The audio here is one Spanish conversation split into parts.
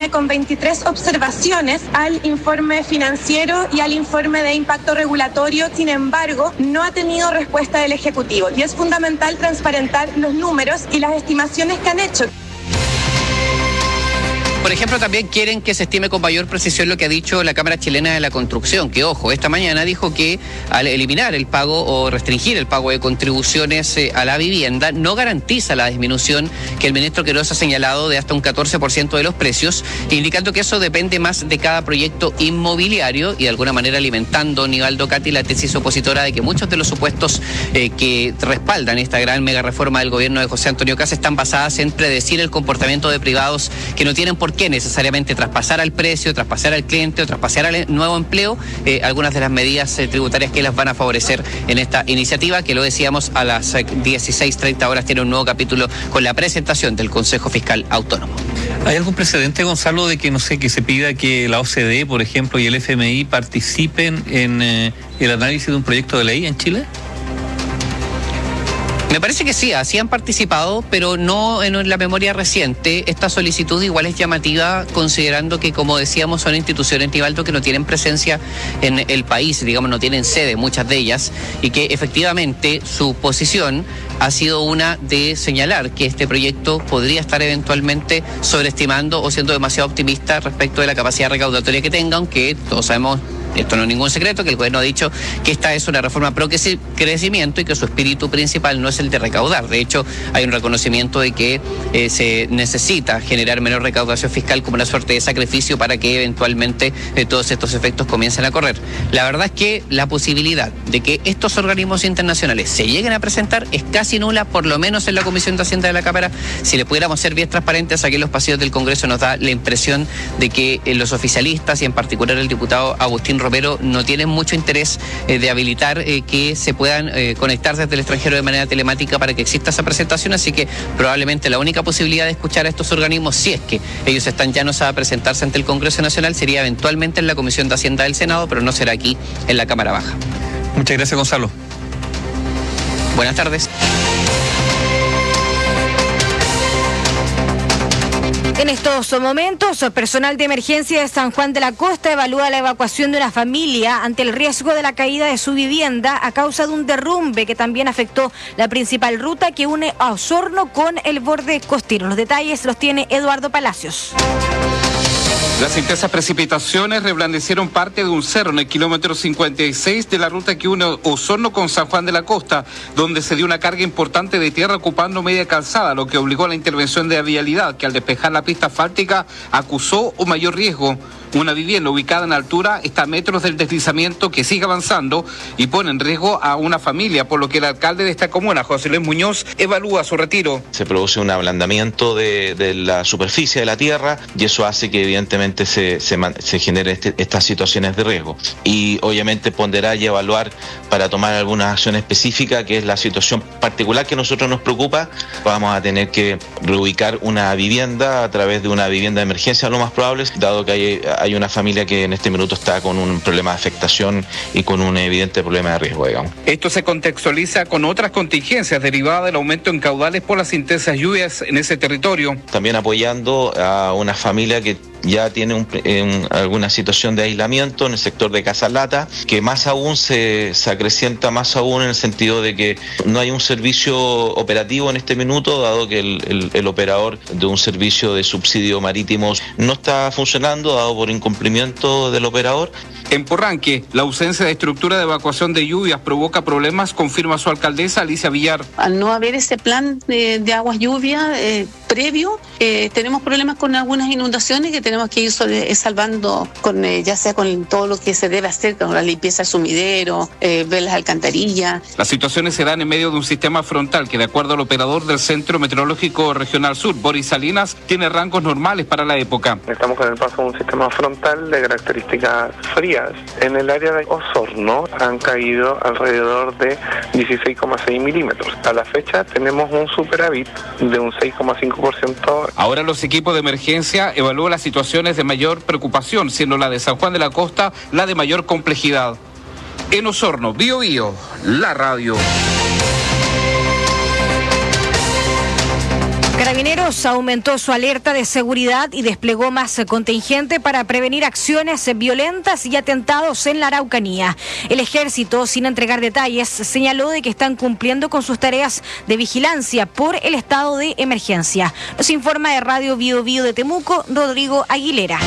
viene con 23 observaciones al informe financiero y al informe de impacto regulatorio. Sin embargo, no ha tenido respuesta del Ejecutivo y es fundamental transparentar los números y las estimaciones que han hecho. Por ejemplo, también quieren que se estime con mayor precisión lo que ha dicho la Cámara Chilena de la Construcción, que, ojo, esta mañana dijo que al eliminar el pago o restringir el pago de contribuciones a la vivienda, no garantiza la disminución que el ministro Queiroz ha señalado de hasta un 14% de los precios, indicando que eso depende más de cada proyecto inmobiliario y de alguna manera alimentando, Nivaldo Cati, la tesis opositora de que muchos de los supuestos que respaldan esta gran mega reforma del gobierno de José Antonio Kast están basadas en predecir el comportamiento de privados que no tienen por qué necesariamente traspasar al precio, traspasar al cliente o traspasar al nuevo empleo algunas de las medidas tributarias que las van a favorecer en esta iniciativa, que lo decíamos a las 16:30 horas tiene un nuevo capítulo con la presentación del Consejo Fiscal Autónomo. ¿Hay algún precedente, Gonzalo, de que, no sé, que se pida que la OCDE, por ejemplo, y el FMI participen en el análisis de un proyecto de ley en Chile? Me parece que sí, así han participado, pero no en la memoria reciente. Esta solicitud igual es llamativa, considerando que, como decíamos, son instituciones, Nivaldo, que no tienen presencia en el país, digamos, no tienen sede, muchas de ellas, y que efectivamente su posición ha sido una de señalar que este proyecto podría estar eventualmente sobreestimando o siendo demasiado optimista respecto de la capacidad recaudatoria que tenga, aunque todos sabemos, esto no es ningún secreto, que el gobierno ha dicho que esta es una reforma pro crecimiento y que su espíritu principal no es el de recaudar. De hecho, hay un reconocimiento de que se necesita generar menor recaudación fiscal como una suerte de sacrificio para que eventualmente todos estos efectos comiencen a correr. La verdad es que la posibilidad de que estos organismos internacionales se lleguen a presentar es casi nula, por lo menos en la Comisión de Hacienda de la Cámara. Si le pudiéramos ser bien transparentes, aquí en los pasillos del Congreso nos da la impresión de que los oficialistas y en particular el diputado Agustín Romero no tienen mucho interés de habilitar que se puedan conectar desde el extranjero de manera telemática para que exista esa presentación, así que probablemente la única posibilidad de escuchar a estos organismos, si es que ellos están llanos a presentarse ante el Congreso Nacional, sería eventualmente en la Comisión de Hacienda del Senado, pero no será aquí en la Cámara Baja. Muchas gracias, Gonzalo. Buenas tardes. En estos momentos, el personal de emergencia de San Juan de la Costa evalúa la evacuación de una familia ante el riesgo de la caída de su vivienda a causa de un derrumbe que también afectó la principal ruta que une a Osorno con el borde costero. Los detalles los tiene Eduardo Palacios. Las intensas precipitaciones reblandecieron parte de un cerro en el kilómetro 56 de la ruta que une Osorno con San Juan de la Costa, donde se dio una carga importante de tierra ocupando media calzada, lo que obligó a la intervención de la vialidad, que al despejar la pista asfáltica acusó un mayor riesgo. Una vivienda ubicada en altura está a metros del deslizamiento que sigue avanzando y pone en riesgo a una familia, por lo que el alcalde de esta comuna, José Luis Muñoz, evalúa su retiro. Se produce un ablandamiento de la superficie de la tierra y eso hace que evidentemente se generen estas situaciones de riesgo. Y obviamente ponderar y evaluar para tomar alguna acción específica, que es la situación particular que a nosotros nos preocupa. Vamos a tener que reubicar una vivienda a través de una vivienda de emergencia, lo más probable, dado que hay una familia que en este minuto está con un problema de afectación y con un evidente problema de riesgo, digamos. Esto se contextualiza con otras contingencias derivadas del aumento en caudales por las intensas lluvias en ese territorio. También apoyando a una familia que ya tiene alguna situación de aislamiento en el sector de Casalata, que más aún se acrecienta más aún en el sentido de que no hay un servicio operativo en este minuto, dado que el operador de un servicio de subsidio marítimo no está funcionando, dado por incumplimiento del operador. En Porranque, la ausencia de estructura de evacuación de lluvias provoca problemas, confirma su alcaldesa Alicia Villar. Al no haber ese plan de aguas lluvia previo, tenemos problemas con algunas inundaciones que tenemos que ir salvando con ya sea con todo lo que se debe hacer, con la limpieza del sumidero, ver las alcantarillas. Las situaciones se dan en medio de un sistema frontal que, de acuerdo al operador del Centro Meteorológico Regional Sur, Boris Salinas, tiene rangos normales para la época. Estamos con el paso de un sistema frontal de características frías. En el área de Osorno han caído alrededor de 16,6 milímetros. A la fecha tenemos un superávit de un 6,5%. Ahora los equipos de emergencia evalúan las situaciones de mayor preocupación, siendo la de San Juan de la Costa la de mayor complejidad. En Osorno, Bío Bío, la radio. Carabineros aumentó su alerta de seguridad y desplegó más contingente para prevenir acciones violentas y atentados en la Araucanía. El Ejército, sin entregar detalles, señaló de que están cumpliendo con sus tareas de vigilancia por el estado de emergencia. Nos informa de Radio Bio Bio de Temuco, Rodrigo Aguilera.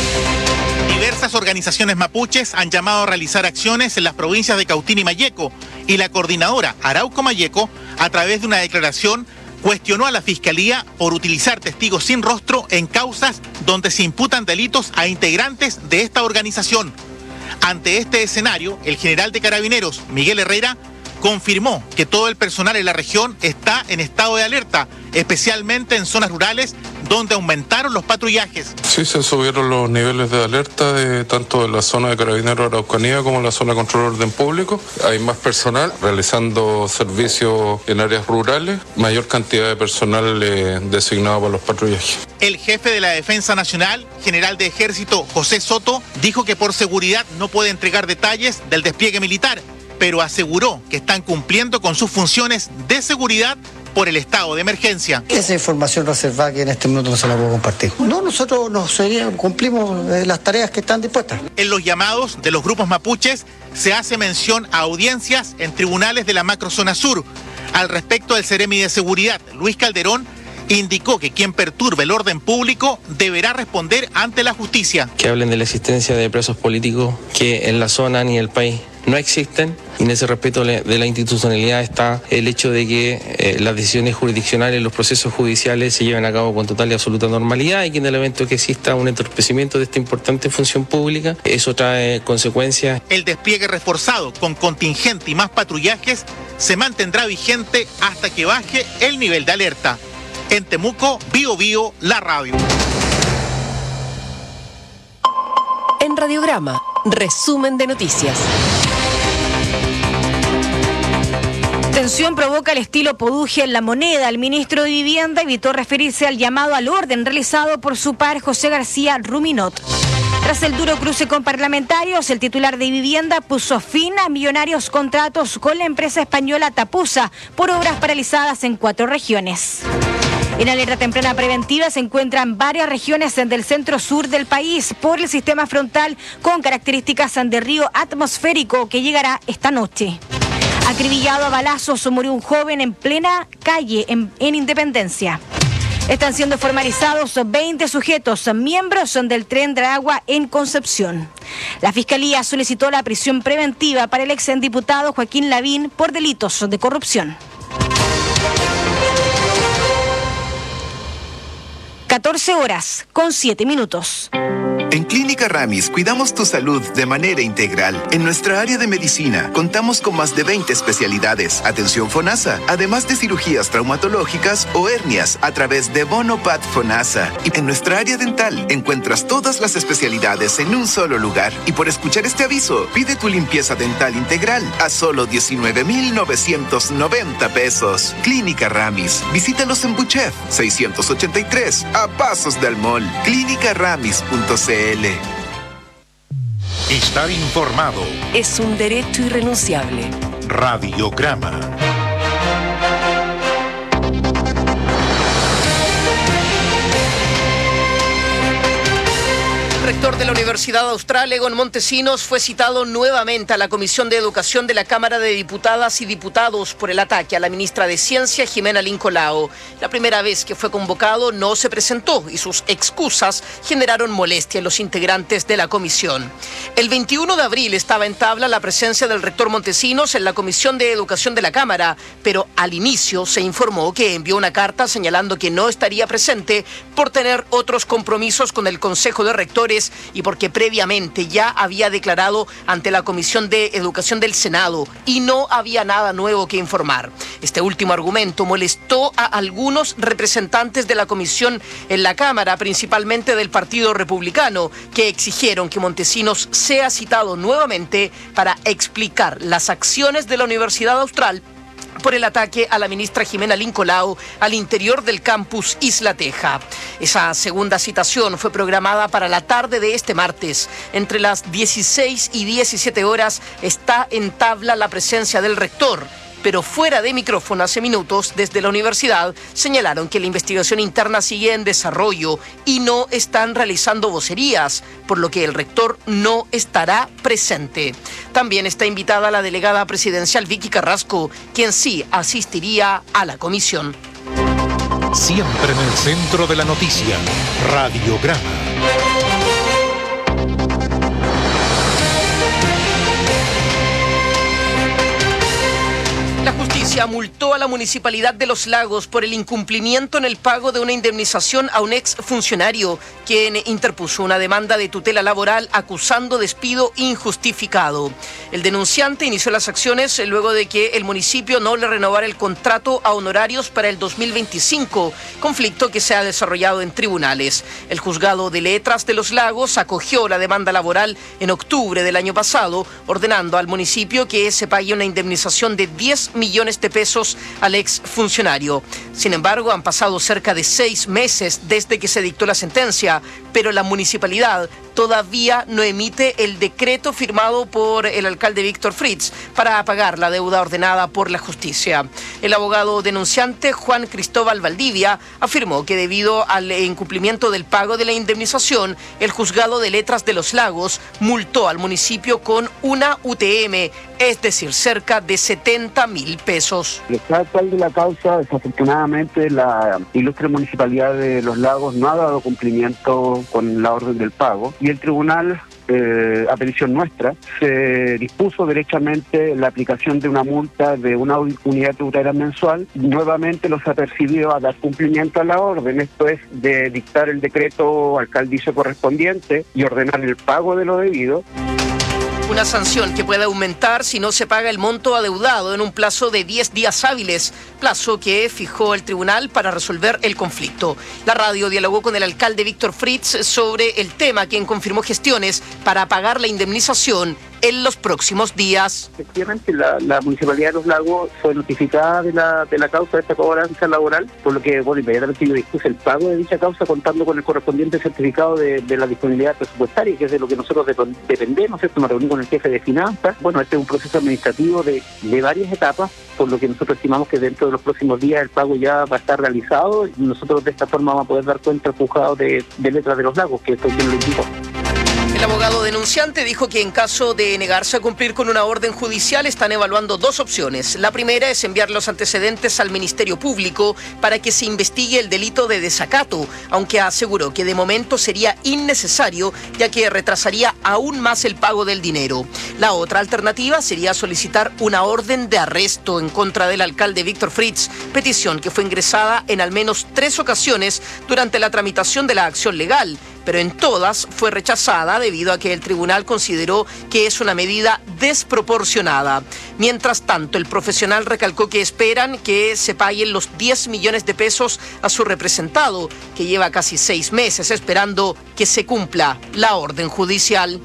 Diversas organizaciones mapuches han llamado a realizar acciones en las provincias de Cautín y Malleco, y la coordinadora Arauco Malleco, a través de una declaración, cuestionó a la Fiscalía por utilizar testigos sin rostro en causas donde se imputan delitos a integrantes de esta organización. Ante este escenario, el general de Carabineros, Miguel Herrera, confirmó que todo el personal en la región está en estado de alerta, especialmente en zonas rurales donde aumentaron los patrullajes. Sí, se subieron los niveles de alerta tanto en la zona de Carabineros Araucanía como en la zona de control de orden público. Hay más personal realizando servicios en áreas rurales, mayor cantidad de personal designado para los patrullajes. El jefe de la Defensa Nacional, general de Ejército José Soto, dijo que por seguridad no puede entregar detalles del despliegue militar, pero aseguró que están cumpliendo con sus funciones de seguridad por el estado de emergencia. Esa información reservada que en este minuto no se la puedo compartir. No, nosotros cumplimos las tareas que están dispuestas. En los llamados de los grupos mapuches se hace mención a audiencias en tribunales de la macrozona sur. Al respecto, el Seremi de Seguridad, Luis Calderón, indicó que quien perturbe el orden público deberá responder ante la justicia. Que hablen de la existencia de presos políticos que en la zona ni en el país no existen, y en ese respeto de la institucionalidad está el hecho de que las decisiones jurisdiccionales, los procesos judiciales se lleven a cabo con total y absoluta normalidad, y que en el evento que exista un entorpecimiento de esta importante función pública, eso trae consecuencias. El despliegue reforzado con contingente y más patrullajes se mantendrá vigente hasta que baje el nivel de alerta. En Temuco, Bio Bio, la radio. En Radiograma, resumen de noticias. Tensión provoca el estilo Poduje en La Moneda. El ministro de Vivienda evitó referirse al llamado al orden realizado por su par José García Ruminot. Tras el duro cruce con parlamentarios, el titular de Vivienda puso fin a millonarios contratos con la empresa española Tapusa por obras paralizadas en 4 regiones. En alerta temprana preventiva se encuentran varias regiones del centro-sur del país por el sistema frontal con características de río atmosférico que llegará esta noche. Acribillado a balazos murió un joven en plena calle en Independencia. Están siendo formalizados 20 sujetos, miembros del Tren de Agua en Concepción. La Fiscalía solicitó la prisión preventiva para el exdiputado Joaquín Lavín por delitos de corrupción. 14:07. En Clínica Ramis cuidamos tu salud de manera integral. En nuestra área de medicina contamos con más de 20 especialidades, atención FONASA, además de cirugías traumatológicas o hernias a través de Bonopat FONASA. Y en nuestra área dental encuentras todas las especialidades en un solo lugar. Y por escuchar este aviso, pide tu limpieza dental integral a solo 19,990 pesos. Clínica Ramis. Visítalos en Buchef 683, a pasos del mall. Clínicaramis.cl. Estar informado es un derecho irrenunciable. Radiograma. El rector de la Universidad Austral, Egon Montesinos, fue citado nuevamente a la Comisión de Educación de la Cámara de Diputadas y Diputados por el ataque a la ministra de Ciencia, Jimena Lincolao. La primera vez que fue convocado no se presentó y sus excusas generaron molestia en los integrantes de la comisión. El 21 de abril estaba en tabla la presencia del rector Montesinos en la Comisión de Educación de la Cámara, pero al inicio se informó que envió una carta señalando que no estaría presente por tener otros compromisos con el Consejo de Rectores y porque previamente ya había declarado ante la Comisión de Educación del Senado y no había nada nuevo que informar. Este último argumento molestó a algunos representantes de la comisión en la Cámara, principalmente del Partido Republicano, que exigieron que Montesinos sea citado nuevamente para explicar las acciones de la Universidad Austral por el ataque a la ministra Jimena Lincolao al interior del campus Isla Teja. Esa segunda citación fue programada para la tarde de este martes. Entre las 16 y 17 horas está en tabla la presencia del rector. pero fuera de micrófono hace minutos desde la universidad señalaron que la investigación interna sigue en desarrollo y no están realizando vocerías, por lo que el rector no estará presente. También está invitada la delegada presidencial Vicky Carrasco, quien sí asistiría a la comisión. Siempre en el centro de la noticia, Radiograma. La justicia multó a la Municipalidad de Los Lagos por el incumplimiento en el pago de una indemnización a un ex funcionario, quien interpuso una demanda de tutela laboral acusando despido injustificado. El denunciante inició las acciones luego de que el municipio no le renovara el contrato a honorarios para el 2025, conflicto que se ha desarrollado en tribunales. El juzgado de letras de Los Lagos acogió la demanda laboral en octubre del año pasado, ordenando al municipio que se pague una indemnización de 10 millones de pesos al ex funcionario. Sin embargo, han pasado cerca de 6 meses desde que se dictó la sentencia, pero la municipalidad todavía no emite el decreto firmado por el alcalde Víctor Fritz para pagar la deuda ordenada por la justicia. El abogado denunciante Juan Cristóbal Valdivia afirmó que debido al incumplimiento del pago de la indemnización, el juzgado de letras de Los Lagos multó al municipio con una UTM, es decir, cerca de 70.000 pesos. El estado actual de la causa, desafortunadamente, la ilustre municipalidad de Los Lagos no ha dado cumplimiento con la orden del pago y el tribunal, a petición nuestra, se dispuso derechamente la aplicación de una multa de una unidad tributaria mensual. Nuevamente los ha percibido a dar cumplimiento a la orden, esto es de dictar el decreto alcaldicio correspondiente y ordenar el pago de lo debido. Una sanción que puede aumentar si no se paga el monto adeudado en un plazo de 10 días hábiles, plazo que fijó el tribunal para resolver el conflicto. La radio dialogó con el alcalde Víctor Fritz sobre el tema, quien confirmó gestiones para pagar la indemnización en los próximos días. Efectivamente, la Municipalidad de Los Lagos fue notificada de la causa de esta cobranza laboral, por lo que, bueno, inmediatamente yo dispuse el pago de dicha causa contando con el correspondiente certificado de la disponibilidad presupuestaria, que es de lo que nosotros dependemos, ¿cierto? Me reuní con el jefe de finanzas. Bueno, este es un proceso administrativo de varias etapas, por lo que nosotros estimamos que dentro de los próximos días el pago ya va a estar realizado y nosotros de esta forma vamos a poder dar cuenta al juzgado de letras de Los Lagos, que esto quien lo indicó. El abogado denunciante dijo que en caso de negarse a cumplir con una orden judicial están evaluando 2 opciones. La primera es enviar los antecedentes al Ministerio Público para que se investigue el delito de desacato, aunque aseguró que de momento sería innecesario ya que retrasaría aún más el pago del dinero. La otra alternativa sería solicitar una orden de arresto en contra del alcalde Víctor Fritz, petición que fue ingresada en al menos 3 ocasiones durante la tramitación de la acción legal, pero en todas fue rechazada debido a que el tribunal consideró que es una medida desproporcionada. Mientras tanto, el profesional recalcó que esperan que se paguen los 10 millones de pesos a su representado, que lleva casi 6 meses esperando que se cumpla la orden judicial.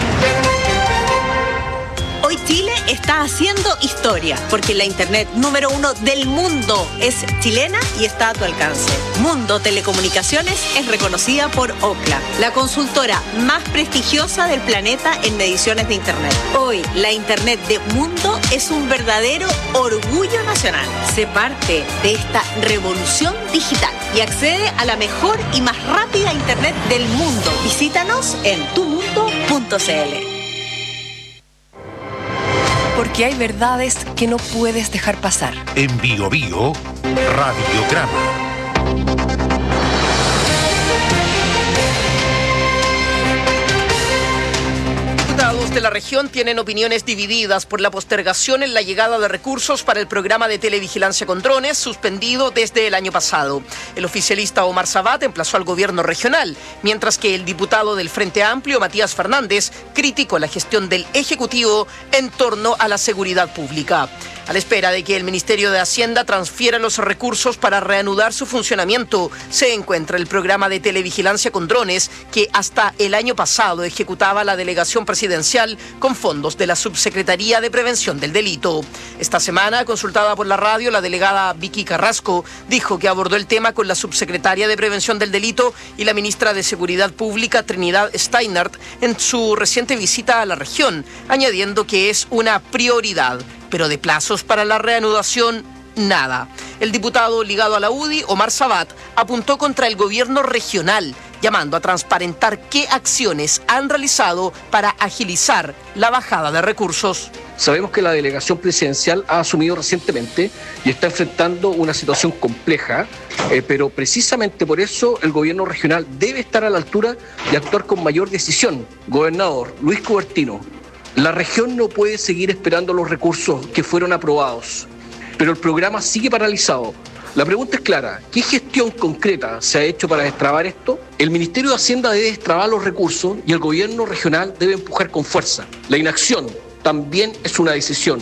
Hoy Chile está haciendo historia, porque la internet número 1 del mundo es chilena y está a tu alcance. Mundo Telecomunicaciones es reconocida por Ookla, la consultora más prestigiosa del planeta en mediciones de internet. Hoy, la internet de Mundo es un verdadero orgullo nacional. Sé parte de esta revolución digital y accede a la mejor y más rápida internet del mundo. Visítanos en tumundo.cl. Porque hay verdades que no puedes dejar pasar. En Bio Bio, Radiograma. Diputados de la región tienen opiniones divididas por la postergación en la llegada de recursos para el programa de televigilancia con drones suspendido desde el año pasado. El oficialista Omar Sabat emplazó al gobierno regional, mientras que el diputado del Frente Amplio, Matías Fernández, criticó la gestión del Ejecutivo en torno a la seguridad pública. A la espera de que el Ministerio de Hacienda transfiera los recursos para reanudar su funcionamiento, se encuentra el programa de televigilancia con drones que hasta el año pasado ejecutaba la delegación presidencial con fondos de la Subsecretaría de Prevención del Delito. Esta semana, consultada por la radio, la delegada Vicky Carrasco dijo que abordó el tema con la subsecretaria de Prevención del Delito y la ministra de Seguridad Pública, Trinidad Steinert, en su reciente visita a la región, añadiendo que es una prioridad. pero de plazos para la reanudación, nada. El diputado ligado a la UDI, Omar Sabat, apuntó contra el gobierno regional, llamando a transparentar qué acciones han realizado para agilizar la bajada de recursos. Sabemos que la delegación presidencial ha asumido recientemente y está enfrentando una situación compleja, pero precisamente por eso el gobierno regional debe estar a la altura y actuar con mayor decisión. Gobernador Luis Cubertino, la región no puede seguir esperando los recursos que fueron aprobados, pero el programa sigue paralizado. La pregunta es clara: ¿qué gestión concreta se ha hecho para destrabar esto? El Ministerio de Hacienda debe destrabar los recursos y el gobierno regional debe empujar con fuerza. La inacción también es una decisión.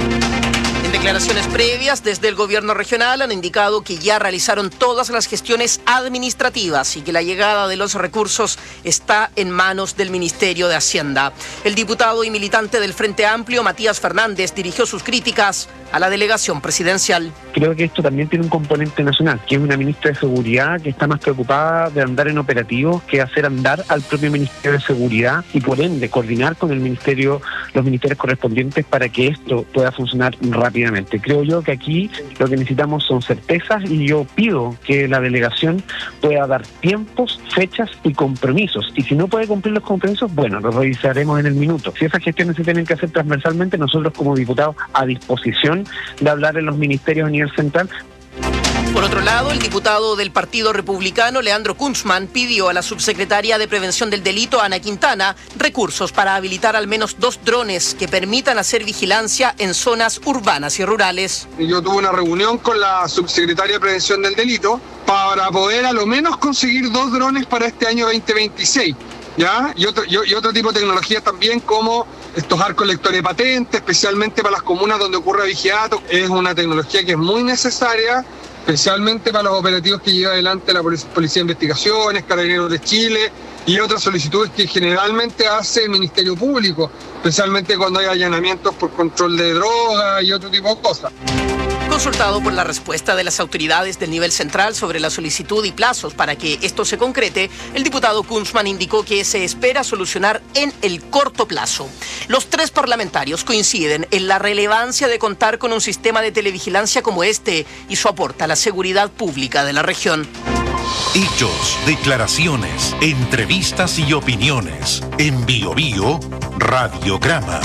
En declaraciones previas desde el gobierno regional han indicado que ya realizaron todas las gestiones administrativas y que la llegada de los recursos está en manos del Ministerio de Hacienda. El diputado y militante del Frente Amplio, Matías Fernández, dirigió sus críticas a la delegación presidencial. Creo que esto también tiene un componente nacional, que es una ministra de Seguridad que está más preocupada de andar en operativos que hacer andar al propio Ministerio de Seguridad y por ende coordinar con los ministerios correspondientes para que esto pueda funcionar rápidamente. Creo yo que aquí lo que necesitamos son certezas y yo pido que la delegación pueda dar tiempos, fechas y compromisos. Y si no puede cumplir los compromisos, bueno, los revisaremos en el minuto. Si esas gestiones se tienen que hacer transversalmente, nosotros como diputados a disposición de hablar en los ministerios a nivel central. Por otro lado, el diputado del Partido Republicano, Leandro Kunzman, pidió a la subsecretaria de Prevención del Delito, Ana Quintana, recursos para habilitar al menos 2 drones que permitan hacer vigilancia en zonas urbanas y rurales. Yo tuve una reunión con la subsecretaria de Prevención del Delito para poder a lo menos conseguir 2 drones para este año 2026. ¿Ya? Y otro tipo de tecnología también, como estos arcos lectores de patentes, especialmente para las comunas donde ocurre vigiato. Es una tecnología que es muy necesaria, especialmente para los operativos que lleva adelante la Policía de Investigaciones, Carabineros de Chile y otras solicitudes que generalmente hace el Ministerio Público, especialmente cuando hay allanamientos por control de drogas y otro tipo de cosas. Consultado por la respuesta de las autoridades del nivel central sobre la solicitud y plazos para que esto se concrete, el diputado Kunzman indicó que se espera solucionar en el corto plazo. Los 3 parlamentarios coinciden en la relevancia de contar con un sistema de televigilancia como este y su aporte a la seguridad pública de la región. Hechos, declaraciones, entrevistas y opiniones. En Bio Bio, Radiograma.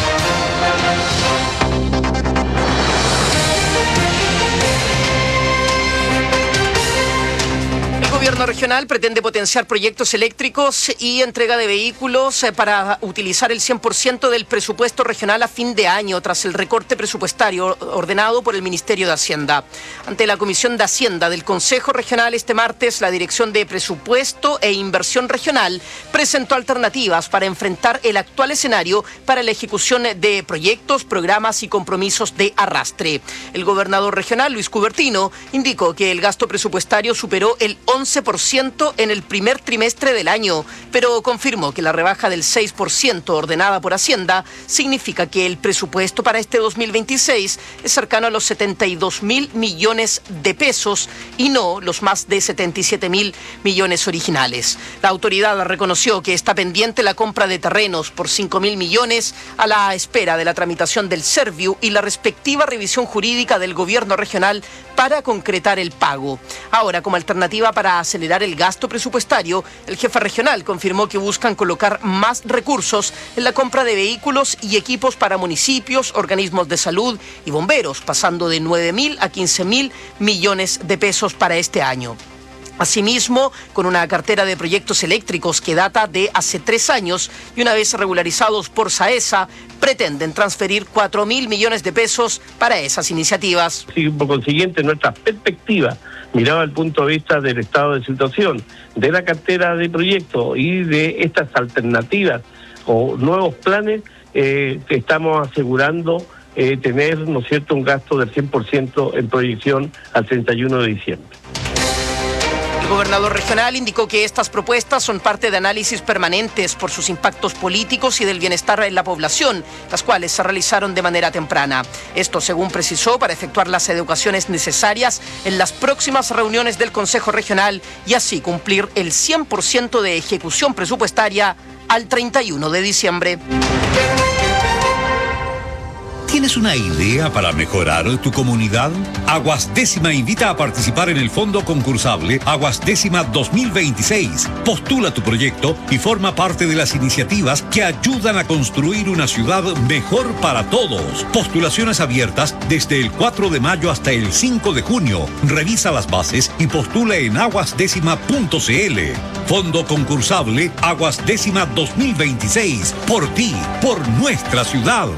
El gobierno regional pretende potenciar proyectos eléctricos y entrega de vehículos para utilizar el 100% del presupuesto regional a fin de año, tras el recorte presupuestario ordenado por el Ministerio de Hacienda. Ante la Comisión de Hacienda del Consejo Regional este martes, la Dirección de Presupuesto e Inversión Regional presentó alternativas para enfrentar el actual escenario para la ejecución de proyectos, programas y compromisos de arrastre. El gobernador regional, Luis Cubertino, indicó que el gasto presupuestario superó el 11% en el primer trimestre del año, pero confirmó que la rebaja del 6% ordenada por Hacienda significa que el presupuesto para este 2026 es cercano a los 72.000 millones de pesos y no los más de 77.000 millones originales. La autoridad reconoció que está pendiente la compra de terrenos por 5.000 millones a la espera de la tramitación del Serviu y la respectiva revisión jurídica del gobierno regional para concretar el pago. Ahora, como alternativa para acelerar el gasto presupuestario, el jefe regional confirmó que buscan colocar más recursos en la compra de vehículos y equipos para municipios, organismos de salud y bomberos, pasando de 9.000 a 15.000 millones de pesos para este año. Asimismo, con una cartera de proyectos eléctricos que data de hace 3 años y una vez regularizados por SAESA, pretenden transferir 4.000 millones de pesos para esas iniciativas. Y por consiguiente, nuestra perspectiva, mirado al punto de vista del estado de situación, de la cartera de proyectos y de estas alternativas o nuevos planes, estamos asegurando tener, ¿no es cierto?, un gasto del 100% en proyección al 31 de diciembre. El gobernador regional indicó que estas propuestas son parte de análisis permanentes por sus impactos políticos y del bienestar en la población, las cuales se realizaron de manera temprana. Esto, según precisó, para efectuar las adecuaciones necesarias en las próximas reuniones del Consejo Regional y así cumplir el 100% de ejecución presupuestaria al 31 de diciembre. ¿Tienes una idea para mejorar tu comunidad? Aguas Décima invita a participar en el fondo concursable Aguas Décima 2026. Postula tu proyecto y forma parte de las iniciativas que ayudan a construir una ciudad mejor para todos. Postulaciones abiertas desde el 4 de mayo hasta el 5 de junio. Revisa las bases y postula en aguasdécima.cl. Fondo concursable Aguas Décima 2026. Por ti, por nuestra ciudad.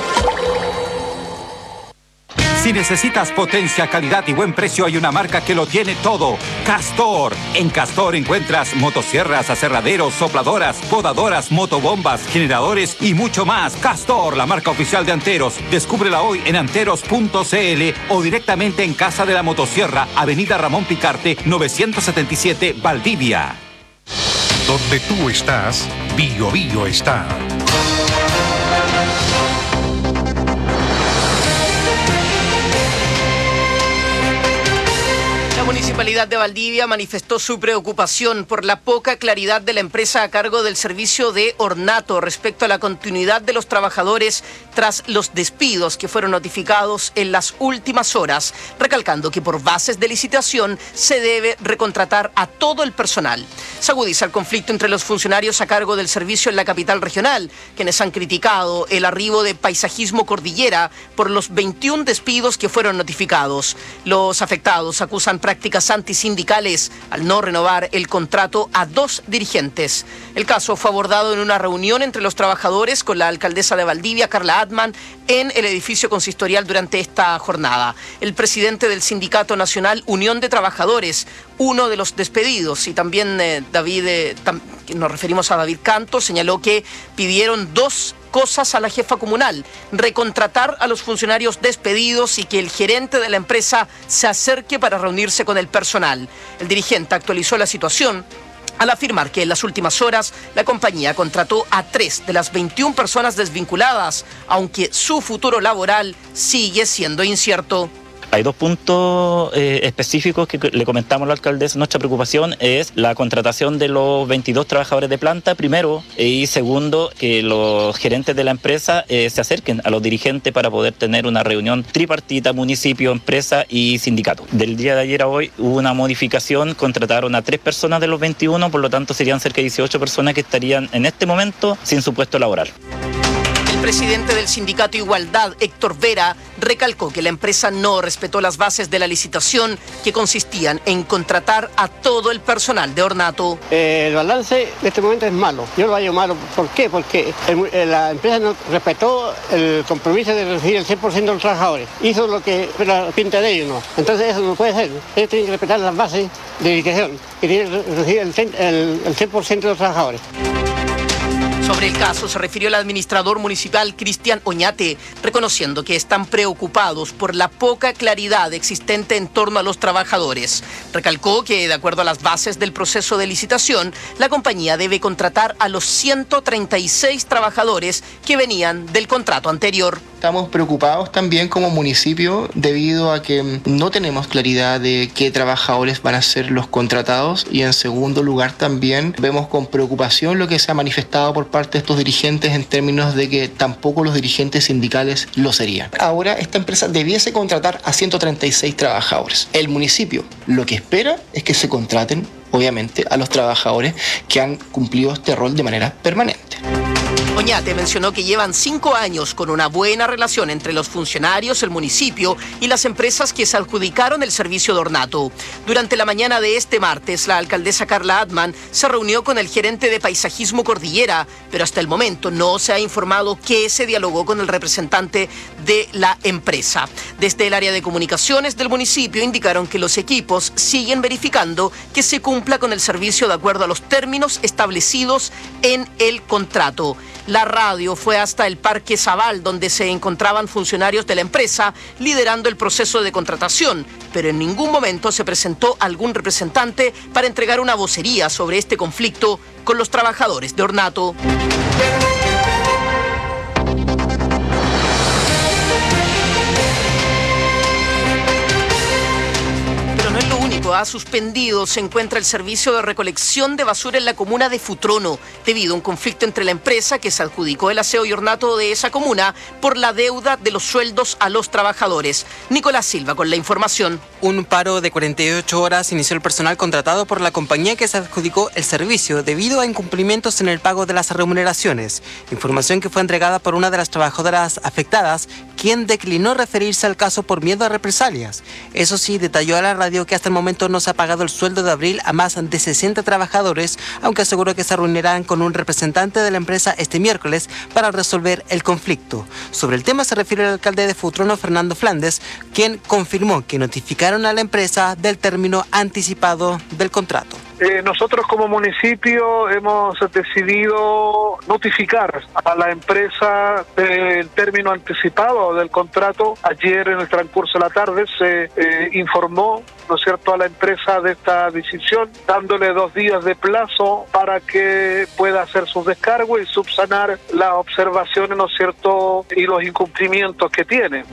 Si necesitas potencia, calidad y buen precio, hay una marca que lo tiene todo. Castor. En Castor encuentras motosierras, aserraderos, sopladoras, podadoras, motobombas, generadores y mucho más. Castor, la marca oficial de Anteros. Descúbrela hoy en anteros.cl o directamente en Casa de la Motosierra, Avenida Ramón Picarte, 977, Valdivia. Donde tú estás, Bio Bio está. La Municipalidad de Valdivia manifestó su preocupación por la poca claridad de la empresa a cargo del servicio de ornato respecto a la continuidad de los trabajadores tras los despidos que fueron notificados en las últimas horas, recalcando que por bases de licitación se debe recontratar a todo el personal. Se agudiza el conflicto entre los funcionarios a cargo del servicio en la capital regional, quienes han criticado el arribo de Paisajismo Cordillera por los 21 despidos que fueron notificados. Los afectados acusan prácticas antisindicales al no renovar el contrato a 2 dirigentes. El caso fue abordado en una reunión entre los trabajadores con la alcaldesa de Valdivia, Carla Atman, en el edificio consistorial durante esta jornada. El presidente del Sindicato Nacional Unión de Trabajadores, uno de los despedidos, y también nos referimos a David Canto, señaló que pidieron 2 cosas a la jefa comunal: recontratar a los funcionarios despedidos y que el gerente de la empresa se acerque para reunirse con el personal. El dirigente actualizó la situación al afirmar que en las últimas horas la compañía contrató a 3 de las 21 personas desvinculadas, aunque su futuro laboral sigue siendo incierto. Hay 2 puntos específicos que le comentamos a la alcaldesa. Nuestra preocupación es la contratación de los 22 trabajadores de planta, primero, y segundo, que los gerentes de la empresa se acerquen a los dirigentes para poder tener una reunión tripartita, municipio, empresa y sindicato. Del día de ayer a hoy hubo una modificación, contrataron a 3 personas de los 21, por lo tanto serían cerca de 18 personas que estarían en este momento sin su puesto laboral. El presidente del Sindicato Igualdad, Héctor Vera, recalcó que la empresa no respetó las bases de la licitación, que consistían en contratar a todo el personal de ornato. El balance de este momento es malo. Yo lo hallo malo. ¿Por qué? Porque la empresa no respetó el compromiso de recibir el 100% de los trabajadores. Hizo lo que la pinta de ellos, ¿no? Entonces eso no puede ser. Ellos tienen que respetar las bases de licitación, que tienen que recibir el 100% de los trabajadores. Sobre el caso se refirió el administrador municipal Cristian Oñate, reconociendo que están preocupados por la poca claridad existente en torno a los trabajadores. Recalcó que, de acuerdo a las bases del proceso de licitación, la compañía debe contratar a los 136 trabajadores que venían del contrato anterior. Estamos preocupados también como municipio debido a que no tenemos claridad de qué trabajadores van a ser los contratados, y en segundo lugar también vemos con preocupación lo que se ha manifestado por parte de estos dirigentes en términos de que tampoco los dirigentes sindicales lo serían. Ahora esta empresa debiese contratar a 136 trabajadores. El municipio lo que espera es que se contraten, obviamente, a los trabajadores que han cumplido este rol de manera permanente. Oñate mencionó que llevan 5 años con una buena relación entre los funcionarios, el municipio y las empresas que se adjudicaron el servicio de ornato. Durante la mañana de este martes, la alcaldesa Carla Atman se reunió con el gerente de Paisajismo Cordillera, pero hasta el momento no se ha informado que se dialogó con el representante de la empresa. Desde el área de comunicaciones del municipio indicaron que los equipos siguen verificando que se cumpla con el servicio de acuerdo a los términos establecidos en el contrato. La radio fue hasta el Parque Zabal, donde se encontraban funcionarios de la empresa liderando el proceso de contratación, pero en ningún momento se presentó algún representante para entregar una vocería sobre este conflicto con los trabajadores de ornato. Suspendido se encuentra el servicio de recolección de basura en la comuna de Futrono, debido a un conflicto entre la empresa que se adjudicó el aseo y ornato de esa comuna por la deuda de los sueldos a los trabajadores. Nicolás Silva con la información. Un paro de 48 horas inició el personal contratado por la compañía que se adjudicó el servicio debido a incumplimientos en el pago de las remuneraciones. Información que fue entregada por una de las trabajadoras afectadas, quien declinó referirse al caso por miedo a represalias. Eso sí, detalló a la radio que hasta el momento no se ha pagado el sueldo de abril a más de 60 trabajadores, aunque aseguró que se reunirán con un representante de la empresa este miércoles para resolver el conflicto. Sobre el tema se refiere el alcalde de Futrono, Fernando Flandes, quien confirmó que notificaron a la empresa del término anticipado del contrato. Nosotros como municipio hemos decidido notificar a la empresa del término anticipado del contrato. Ayer en el transcurso de la tarde se informó, ¿no es cierto?, a la empresa de esta decisión, dándole 2 días de plazo para que pueda hacer sus descargos y subsanar las observaciones, ¿no es cierto?, y los incumplimientos que tiene.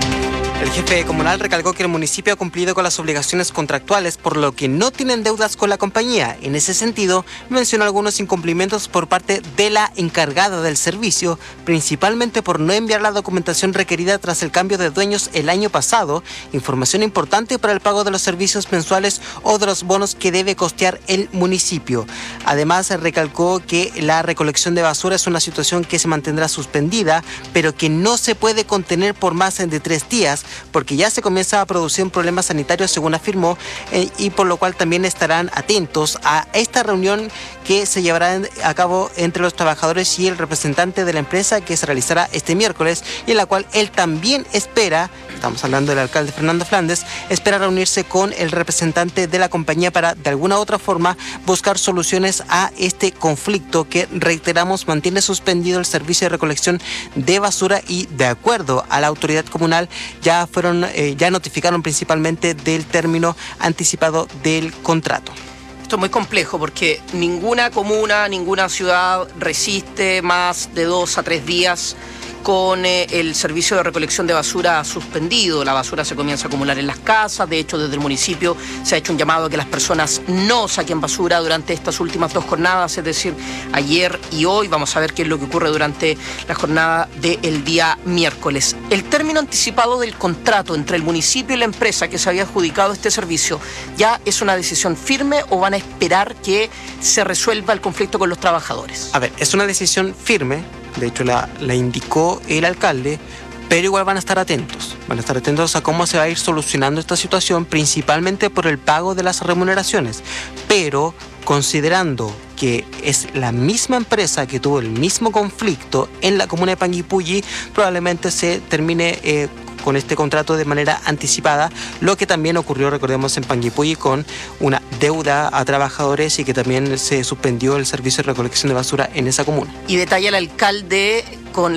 El jefe comunal recalcó que el municipio ha cumplido con las obligaciones contractuales, por lo que no tienen deudas con la compañía. En ese sentido, mencionó algunos incumplimientos por parte de la encargada del servicio, principalmente por no enviar la documentación requerida tras el cambio de dueños el año pasado, información importante para el pago de los servicios mensuales o de los bonos que debe costear el municipio. Además, recalcó que la recolección de basura es una situación que se mantendrá suspendida, pero que no se puede contener por más de 3 días, porque ya se comienza a producir un problema sanitario, según afirmó, y por lo cual también estarán atentos a esta reunión que se llevará a cabo entre los trabajadores y el representante de la empresa, que se realizará este miércoles, y en la cual él también espera, estamos hablando del alcalde Fernando Flandes, espera reunirse con el representante de la compañía para de alguna u otra forma buscar soluciones a este conflicto que, reiteramos, mantiene suspendido el servicio de recolección de basura y, de acuerdo a la autoridad comunal, ya notificaron principalmente del término anticipado del contrato. Esto es muy complejo porque ninguna comuna, ninguna ciudad resiste más de 2 a 3 días con el servicio de recolección de basura suspendido. La basura se comienza a acumular en las casas. De hecho, desde el municipio se ha hecho un llamado a que las personas no saquen basura durante estas últimas 2 jornadas, es decir, ayer y hoy. Vamos a ver qué es lo que ocurre durante la jornada del día miércoles. El término anticipado del contrato entre el municipio y la empresa que se había adjudicado este servicio, ¿ya es una decisión firme o van a esperar que se resuelva el conflicto con los trabajadores? A ver, es una decisión firme. De hecho, la indicó el alcalde, pero igual van a estar atentos. Van a estar atentos a cómo se va a ir solucionando esta situación, principalmente por el pago de las remuneraciones. Pero considerando que es la misma empresa que tuvo el mismo conflicto en la comuna de Panguipulli, probablemente se termine con este contrato de manera anticipada, lo que también ocurrió, recordemos, en Panguipulli con una deuda a trabajadores y que también se suspendió el servicio de recolección de basura en esa comuna. Y detalla el alcalde con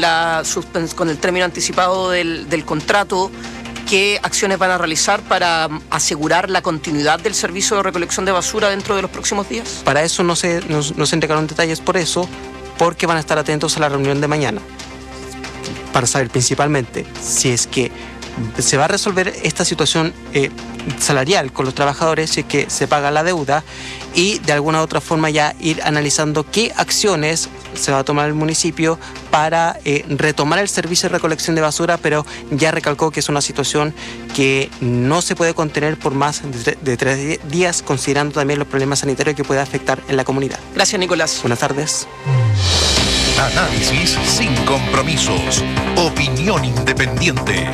el término anticipado del contrato, ¿qué acciones van a realizar para asegurar la continuidad del servicio de recolección de basura dentro de los próximos días? Para eso no se entregaron detalles porque van a estar atentos a la reunión de mañana, para saber principalmente si es que se va a resolver esta situación salarial con los trabajadores, si es que se paga la deuda, y de alguna u otra forma ya ir analizando qué acciones se va a tomar el municipio para retomar el servicio de recolección de basura, pero ya recalcó que es una situación que no se puede contener por más de 3 días, considerando también los problemas sanitarios que puede afectar en la comunidad. Gracias, Nicolás. Buenas tardes. Análisis sin compromisos. Opinión independiente.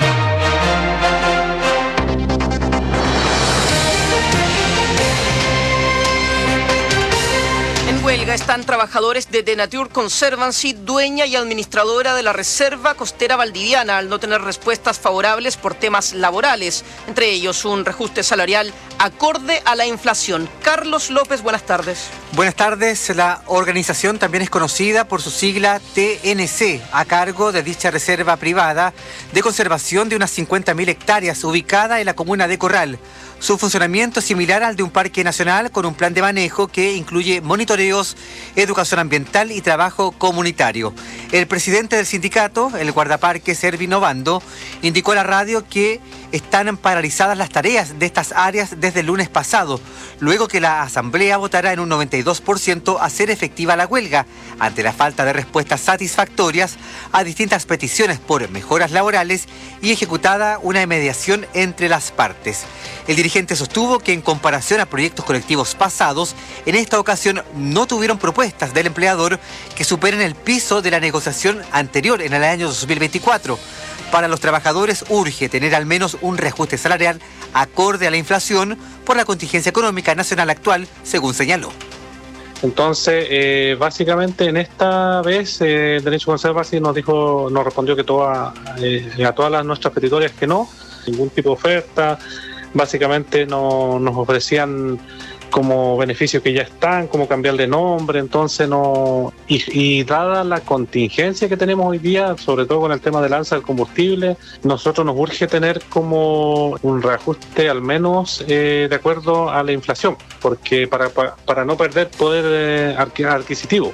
En huelga están trabajadores de The Nature Conservancy, dueña y administradora de la Reserva Costera Valdiviana, al no tener respuestas favorables por temas laborales, entre ellos un reajuste salarial acorde a la inflación. Carlos López, buenas tardes. Buenas tardes. La organización también es conocida por su sigla TNC, a cargo de dicha reserva privada de conservación de unas 50.000 hectáreas ubicada en la comuna de Corral. Su funcionamiento es similar al de un parque nacional con un plan de manejo que incluye monitoreos, educación ambiental y trabajo comunitario. El presidente del sindicato, el guardaparque Servino Bando, indicó a la radio que están paralizadas las tareas de estas áreas desde el lunes pasado, luego que la Asamblea votará en un 92% hacer efectiva la huelga, ante la falta de respuestas satisfactorias a distintas peticiones por mejoras laborales y ejecutada una mediación entre las partes. El dirigente sostuvo que en comparación a proyectos colectivos pasados, en esta ocasión no tuvieron propuestas del empleador que superen el piso de la negociación anterior en el año 2024. Para los trabajadores urge tener al menos un reajuste salarial acorde a la inflación por la contingencia económica nacional actual, según señaló. Entonces, básicamente en esta vez, Derecho Conservancy nos respondió que a todas nuestras petitorias que no, ningún tipo de oferta. Básicamente nos ofrecían como beneficios que ya están, como cambiar de nombre, entonces no. Y dada la contingencia que tenemos hoy día, sobre todo con el tema del alza del combustible, nosotros nos urge tener como un reajuste al menos de acuerdo a la inflación, porque para no perder poder adquisitivo.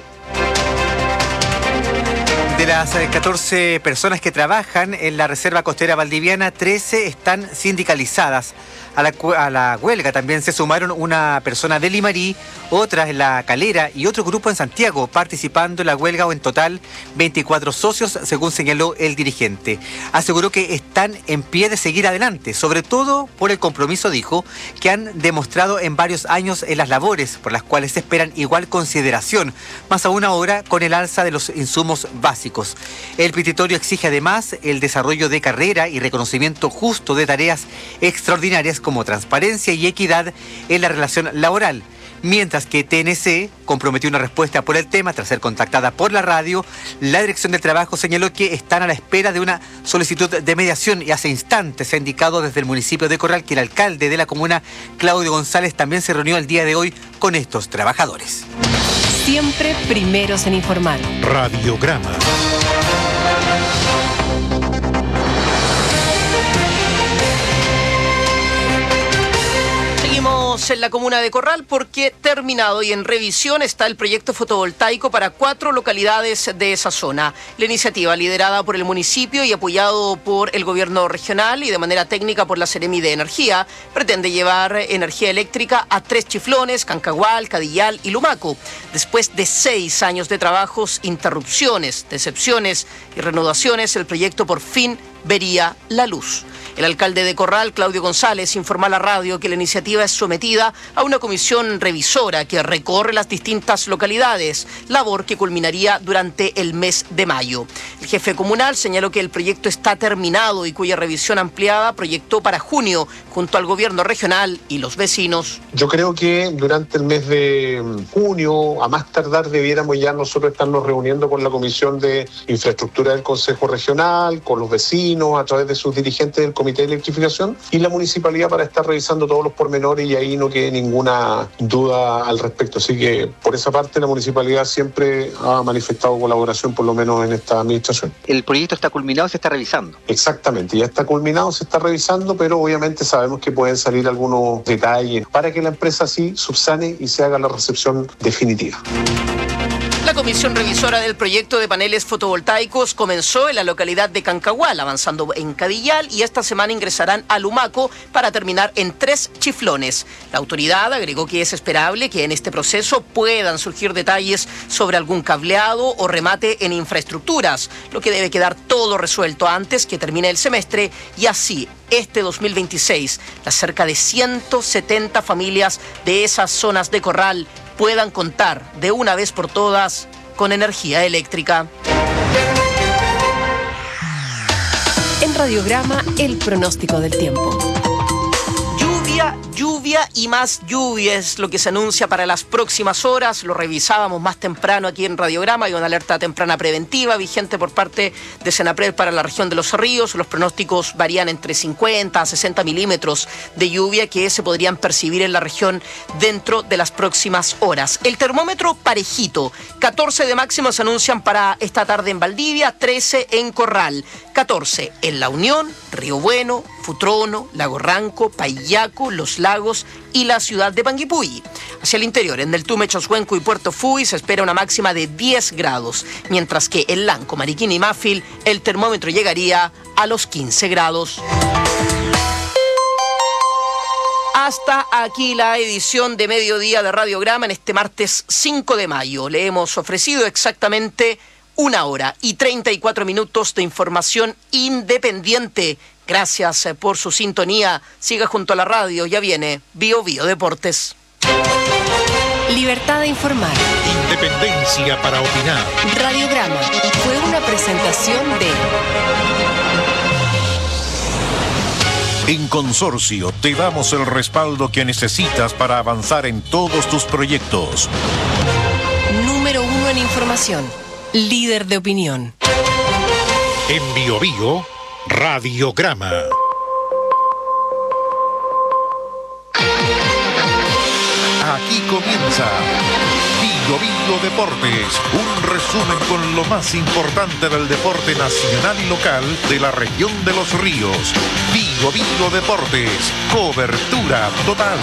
De las 14 personas que trabajan en la Reserva Costera Valdiviana, 13 están sindicalizadas. A la huelga también se sumaron una persona de Limarí, otra en La Calera y otro grupo en Santiago, participando en la huelga, o en total 24 socios, según señaló el dirigente. Aseguró que están en pie de seguir adelante, sobre todo por el compromiso, dijo, que han demostrado en varios años en las labores, por las cuales esperan igual consideración, más aún ahora con el alza de los insumos básicos. El petitorio exige además el desarrollo de carrera y reconocimiento justo de tareas extraordinarias como transparencia y equidad en la relación laboral. Mientras que TNC comprometió una respuesta por el tema tras ser contactada por la radio, la Dirección del Trabajo señaló que están a la espera de una solicitud de mediación y hace instantes se ha indicado desde el municipio de Corral que el alcalde de la comuna, Claudio González, también se reunió el día de hoy con estos trabajadores. Siempre primeros en informar. Radiograma. En la comuna de Corral porque terminado y en revisión está el proyecto fotovoltaico para 4 localidades de esa zona. La iniciativa, liderada por el municipio y apoyado por el gobierno regional y de manera técnica por la Seremi de Energía, pretende llevar energía eléctrica a 3 chiflones, Cancagual, Cadillal y Lumaco. Después de 6 años de trabajos, interrupciones, decepciones y reanudaciones, el proyecto por fin vería la luz. El alcalde de Corral, Claudio González, informó a la radio que la iniciativa es sometida a una comisión revisora que recorre las distintas localidades, labor que culminaría durante el mes de mayo. El jefe comunal señaló que el proyecto está terminado y cuya revisión ampliada proyectó para junio, junto al gobierno regional y los vecinos. Yo creo que durante el mes de junio, a más tardar, debiéramos ya nosotros estarnos reuniendo con la Comisión de Infraestructura del Consejo Regional, con los vecinos, a través de sus dirigentes del Comité de Electrificación y la municipalidad para estar revisando todos los pormenores y ahí no quede ninguna duda al respecto. Así que por esa parte la municipalidad siempre ha manifestado colaboración, por lo menos en esta administración. ¿El proyecto está culminado y se está revisando? Exactamente, ya está culminado, se está revisando, pero obviamente sabemos que pueden salir algunos detalles para que la empresa sí subsane y se haga la recepción definitiva. La comisión revisora del proyecto de paneles fotovoltaicos comenzó en la localidad de Cancagual, avanzando en Cadillal, y esta semana ingresarán a Lumaco para terminar en 3 chiflones. La autoridad agregó que es esperable que en este proceso puedan surgir detalles sobre algún cableado o remate en infraestructuras, lo que debe quedar todo resuelto antes que termine el semestre y así este 2026 las cerca de 170 familias de esas zonas de Corral puedan contar de una vez por todas con energía eléctrica. En Radiograma, el pronóstico del tiempo. Lluvia y más lluvia es lo que se anuncia para las próximas horas. Lo revisábamos más temprano aquí en Radiograma. Hay una alerta temprana preventiva vigente por parte de Senapred para la región de Los Ríos. Los pronósticos varían entre 50 a 60 milímetros de lluvia que se podrían percibir en la región dentro de las próximas horas. El termómetro parejito. 14 de máximo se anuncian para esta tarde en Valdivia, 13 en Corral, 14 en La Unión, Río Bueno, Futrono, Lago Ranco, Payaco, Los Lagos y la ciudad de Panguipulli. Hacia el interior, en Neltume, Choshuenco y Puerto Fui, se espera una máxima de 10 grados, mientras que en Lanco, Mariquina y Mafil el termómetro llegaría a los 15 grados. Hasta aquí la edición de mediodía de Radiograma en este martes 5 de mayo. Le hemos ofrecido exactamente 1 hora y 34 minutos de información independiente. Gracias por su sintonía. Siga junto a la radio. Ya viene Bio Bio Deportes. Libertad de informar. Independencia para opinar. Radiograma fue una presentación de... En Consorcio te damos el respaldo que necesitas para avanzar en todos tus proyectos. Número 1 en información. Líder de opinión. En Bio Bio, Radiograma. Aquí comienza Bio Bio Deportes, un resumen con lo más importante del deporte nacional y local de la región de Los Ríos. Bio Bio Deportes, cobertura total.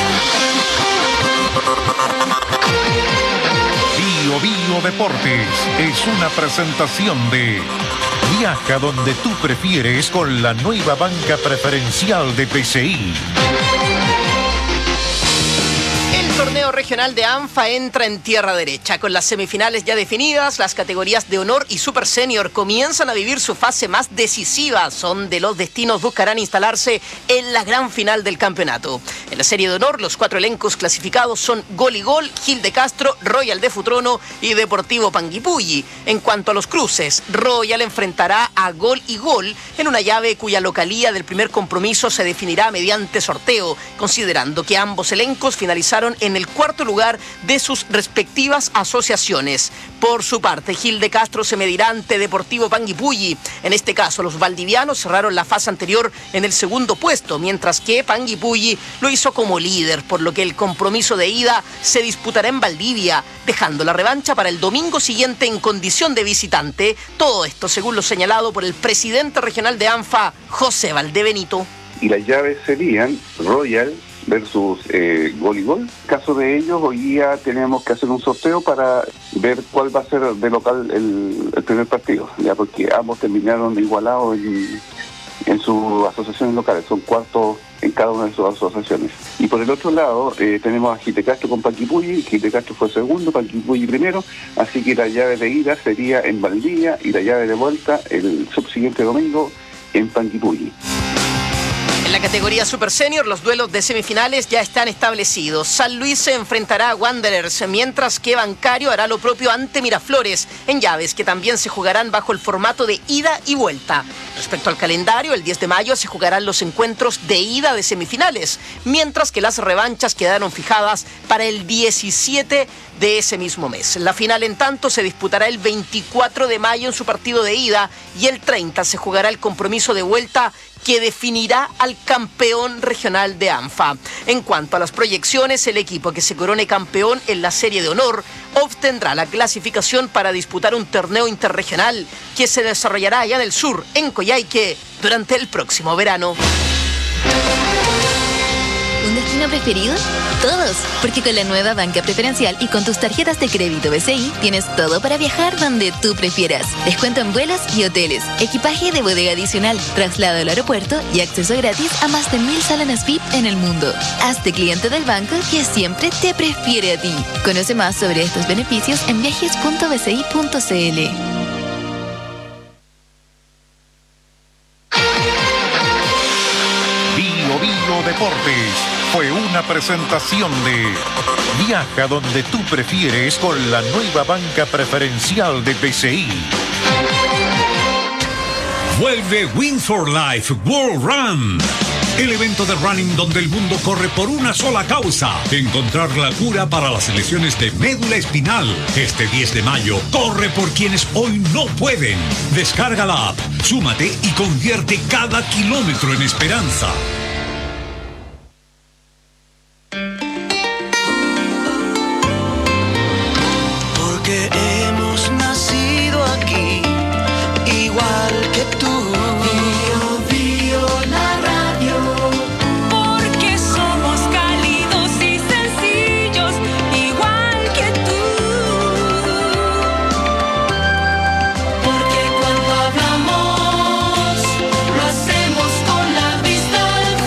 Bio Bio Deportes es una presentación de Viaja donde tú prefieres con la nueva banca preferencial de PCI. El torneo regional de ANFA entra en tierra derecha. Con las semifinales ya definidas, las categorías de honor y super senior comienzan a vivir su fase más decisiva. Son de los destinos buscarán instalarse en la gran final del campeonato. En la serie de honor, los 4 elencos clasificados son Gol y Gol, Gil de Castro, Royal de Futrono y Deportivo Panguipulli. En cuanto a los cruces, Royal enfrentará a Gol y Gol en una llave cuya localía del primer compromiso se definirá mediante sorteo, considerando que ambos elencos finalizaron en el 4º lugar de sus respectivas asociaciones. Por su parte, Gil de Castro se medirá ante Deportivo Panguipulli. En este caso, los valdivianos cerraron la fase anterior en el 2º puesto, mientras que Panguipulli lo hizo como líder, por lo que el compromiso de ida se disputará en Valdivia, dejando la revancha para el domingo siguiente en condición de visitante. Todo esto según lo señalado por el presidente regional de ANFA, José Valdebenito. Y las llaves serían Royal versus Gol y Gol. En caso de ellos, hoy día tenemos que hacer un sorteo para ver cuál va a ser de local el primer partido, ya porque ambos terminaron igualados en sus asociaciones locales, son cuartos en cada una de sus asociaciones. Y por el otro lado tenemos a Gil de Castro con Panguipulli. Gil de Castro fue segundo, Panguipulli primero, así que la llave de ida sería en Valdivia y la llave de vuelta el subsiguiente domingo en Panguipulli. En la categoría Super Senior, los duelos de semifinales ya están establecidos. San Luis se enfrentará a Wanderers, mientras que Bancario hará lo propio ante Miraflores, en llaves que también se jugarán bajo el formato de ida y vuelta. Respecto al calendario, el 10 de mayo se jugarán los encuentros de ida de semifinales, mientras que las revanchas quedaron fijadas para el 17 de ese mismo mes. La final, en tanto, se disputará el 24 de mayo en su partido de ida y el 30 se jugará el compromiso de vuelta que definirá al campeón regional de ANFA. En cuanto a las proyecciones, el equipo que se corone campeón en la serie de honor obtendrá la clasificación para disputar un torneo interregional que se desarrollará allá en el sur, en Coyhaique, durante el próximo verano. ¿Un destino preferido? Todos, porque con la nueva banca preferencial y con tus tarjetas de crédito BCI tienes todo para viajar donde tú prefieras. Descuento en vuelos y hoteles, equipaje de bodega adicional, traslado al aeropuerto y acceso gratis a más de 1000 salones VIP en el mundo. Hazte cliente del banco que siempre te prefiere a ti. Conoce más sobre estos beneficios en viajes.bci.cl. Deportes fue una presentación de Viaja donde tú prefieres con la nueva banca preferencial de PCI. Vuelve Wings for Life World Run. El evento de running donde el mundo corre por una sola causa: encontrar la cura para las lesiones de médula espinal. Este 10 de mayo, corre por quienes hoy no pueden. Descarga la app, súmate y convierte cada kilómetro en esperanza. Porque hemos nacido aquí, igual que tú. Bio, bio, la radio. Porque somos cálidos y sencillos, igual que tú. Porque cuando hablamos, lo hacemos con la vista al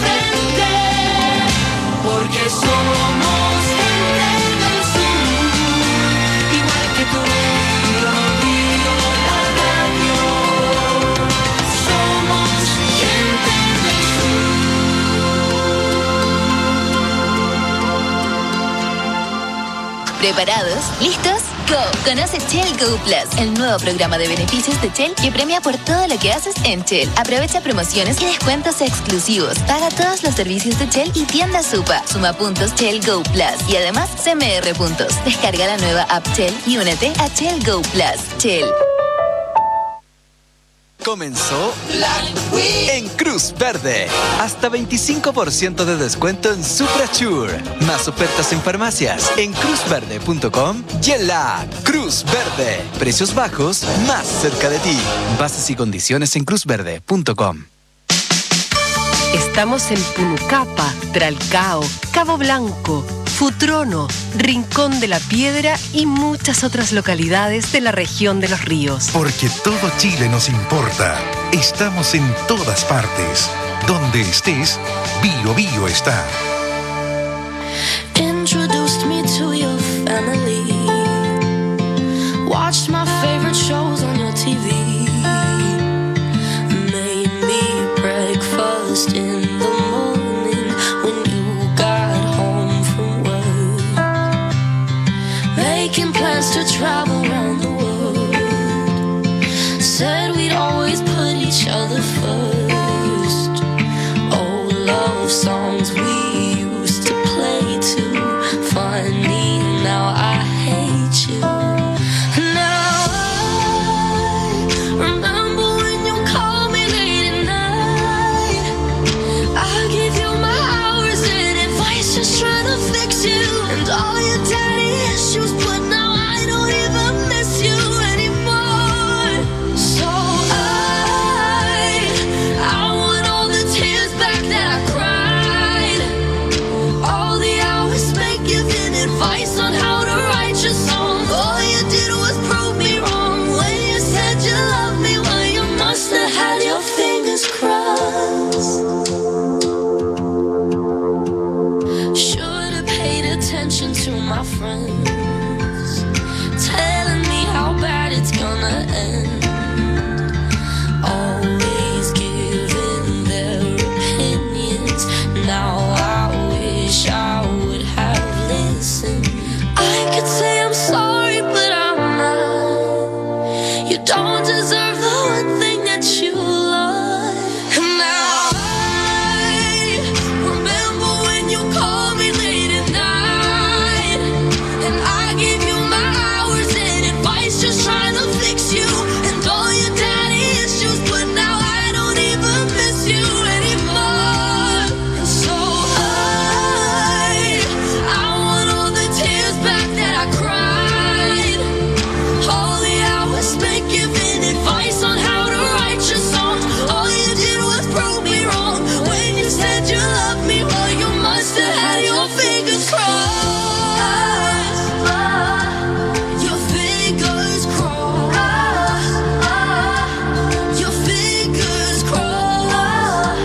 ¿Preparados? ¿Listos? ¡Go! Conoce Shell Go Plus, el nuevo programa de beneficios de Shell que premia por todo lo que haces en Shell. Aprovecha promociones y descuentos exclusivos. Paga todos los servicios de Shell y tienda Supa. Suma puntos Shell Go Plus y además CMR puntos. Descarga la nueva app Shell y únete a Shell Go Plus. Shell. Comenzó Black Week en Cruz Verde. Hasta 25% de descuento en Suprasure. Más ofertas en farmacias en cruzverde.com y en la Cruz Verde. Precios bajos más cerca de ti. Bases y condiciones en cruzverde.com. Estamos en Punucapa, Tralcao, Cabo Blanco, Futrono, Rincón de la Piedra y muchas otras localidades de la región de los ríos. Porque todo Chile nos importa. Estamos en todas partes. Donde estés, Bio Bio está. Introduced me to your family. Watched my favorite shows on your TV. Made me breakfast in the morning when you got home from work. Making plans to travel around the world. Said we'd always put each other first. Old love songs we used to play too. Funny, now I hate you. Now I remember when you called me late at night. I gave you my hours and advice, just trying to fix you and all your daddy issues, but now I don't even miss you anymore. So I want all the tears back that I cried, all the hours spent giving advice on how to write your song. All you did was prove me wrong when you said you loved me. Well, you must have had your fingers crossed. Should have paid attention to my friends, telling me how bad it's gonna end. Always giving their opinions. Now I wish I would have listened. I could say I'm sorry, but I'm not. You don't deserve the one thing that you love. And now I remember when you called me late at night, and I gave you my hours and advice, just trying to fix you and all your daddy issues, but now I don't even miss you anymore. And so I want all the tears back that I cried, all the hours spent giving advice on how to write your songs. All you did was prove me wrong when you said you loved me. Well, you must have had your fingers crossed. Your fingers crossed. Your fingers crossed.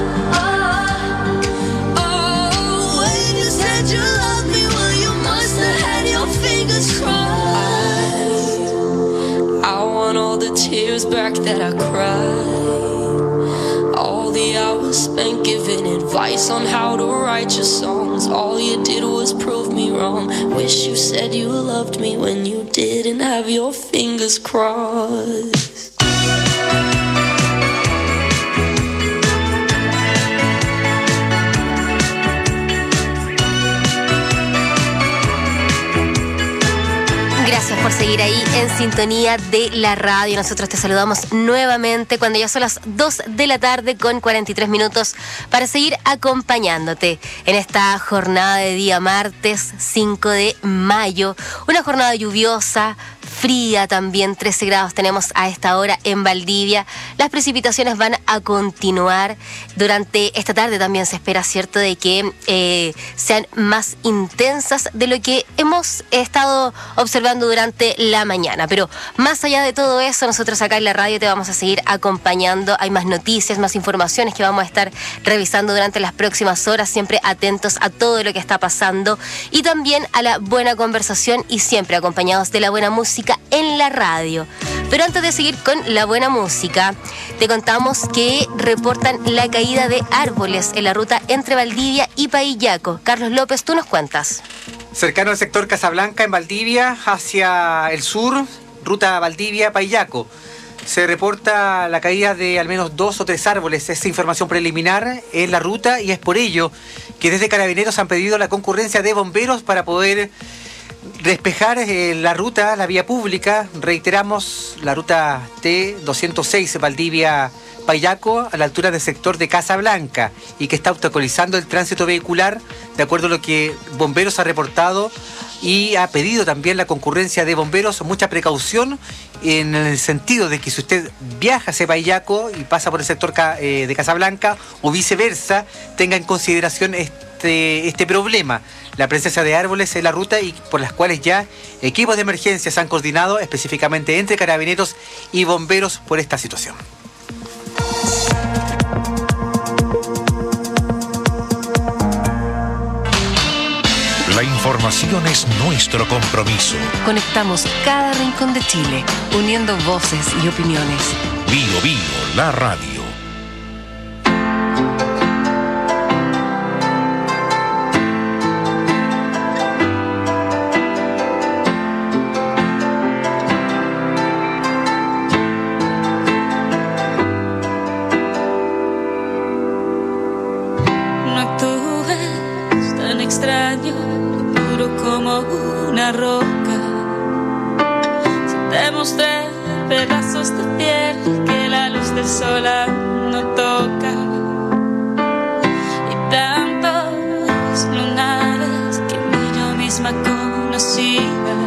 Oh, when you said you loved me, well, you must have had your fingers crossed. I want all the tears back that I cried, all the hours spent giving advice on how to write your songs. All you did was prove me wrong. Wish you said you loved me when you didn't have your fingers crossed. Gracias por seguir ahí en sintonía de la radio. Nosotros te saludamos nuevamente cuando ya son las 2 de la tarde con 43 minutos para seguir acompañándote en esta jornada de día martes 5 de mayo. Una jornada lluviosa, fría también, 13 grados tenemos a esta hora en Valdivia. Las precipitaciones van a continuar durante esta tarde. También se espera, ¿cierto?, de que sean más intensas de lo que hemos estado observando durante la mañana. Pero más allá de todo eso, nosotros acá en la radio te vamos a seguir acompañando. Hay más noticias, más informaciones que vamos a estar revisando durante las próximas horas, siempre atentos a todo lo que está pasando y también a la buena conversación y siempre acompañados de la buena música en la radio. Pero antes de seguir con la buena música, te contamos que reportan la caída de árboles en la ruta entre Valdivia y Paillaco. Carlos López, tú nos cuentas. Cercano al sector Casablanca, en Valdivia, hacia el sur, ruta Valdivia-Paillaco. Se reporta la caída de al menos 2 o 3 árboles. Esa información preliminar en la ruta, y es por ello que desde Carabineros han pedido la concurrencia de bomberos para poder despejar la ruta, la vía pública. Reiteramos, la ruta T206 Valdivia-Paillaco, a la altura del sector de Casablanca, y que está obstaculizando el tránsito vehicular, de acuerdo a lo que bomberos ha reportado, y ha pedido también la concurrencia de bomberos mucha precaución, en el sentido de que si usted viaja hacia Paillaco y pasa por el sector de Casablanca o viceversa, tenga en consideración este problema, la presencia de árboles en la ruta, y por las cuales ya equipos de emergencia se han coordinado específicamente entre Carabineros y bomberos por esta situación. La información es nuestro compromiso. Conectamos cada rincón de Chile, uniendo voces y opiniones. Bio Bio, la radio. No actúes tan extraño, duro como una roca. Si te mostré pedazos de piel que la luz del sol aún no toca, y tantos lunares que ni yo misma conocía.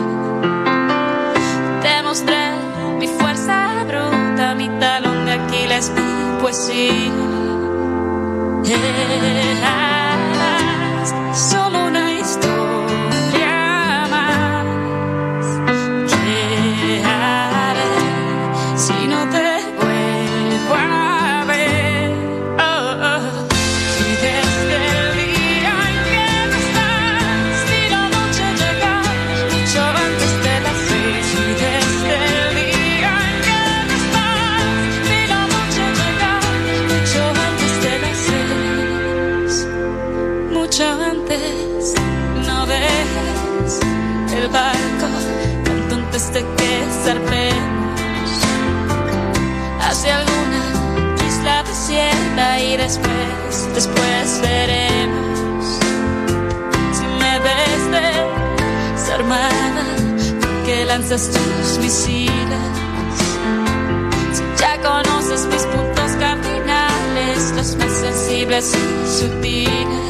Te mostré mi fuerza bruta, mi talón de Aquiles, mi poesía. Eras solo una historia más. ¿Qué haré si no te vuelvo a ver? Si desde el día en que no estás y la noche llega mucho antes de las 6. Si desde el día en que no estás y la noche llega mucho antes de las 6. Mucho antes, no dejes el barco tanto antes de que zarpemos hacia alguna isla desierta, y después veremos. Si me ves desarmada, porque lanzas tus misiles. Si ya conoces mis puntos cardinales, los más sensibles y sutiles.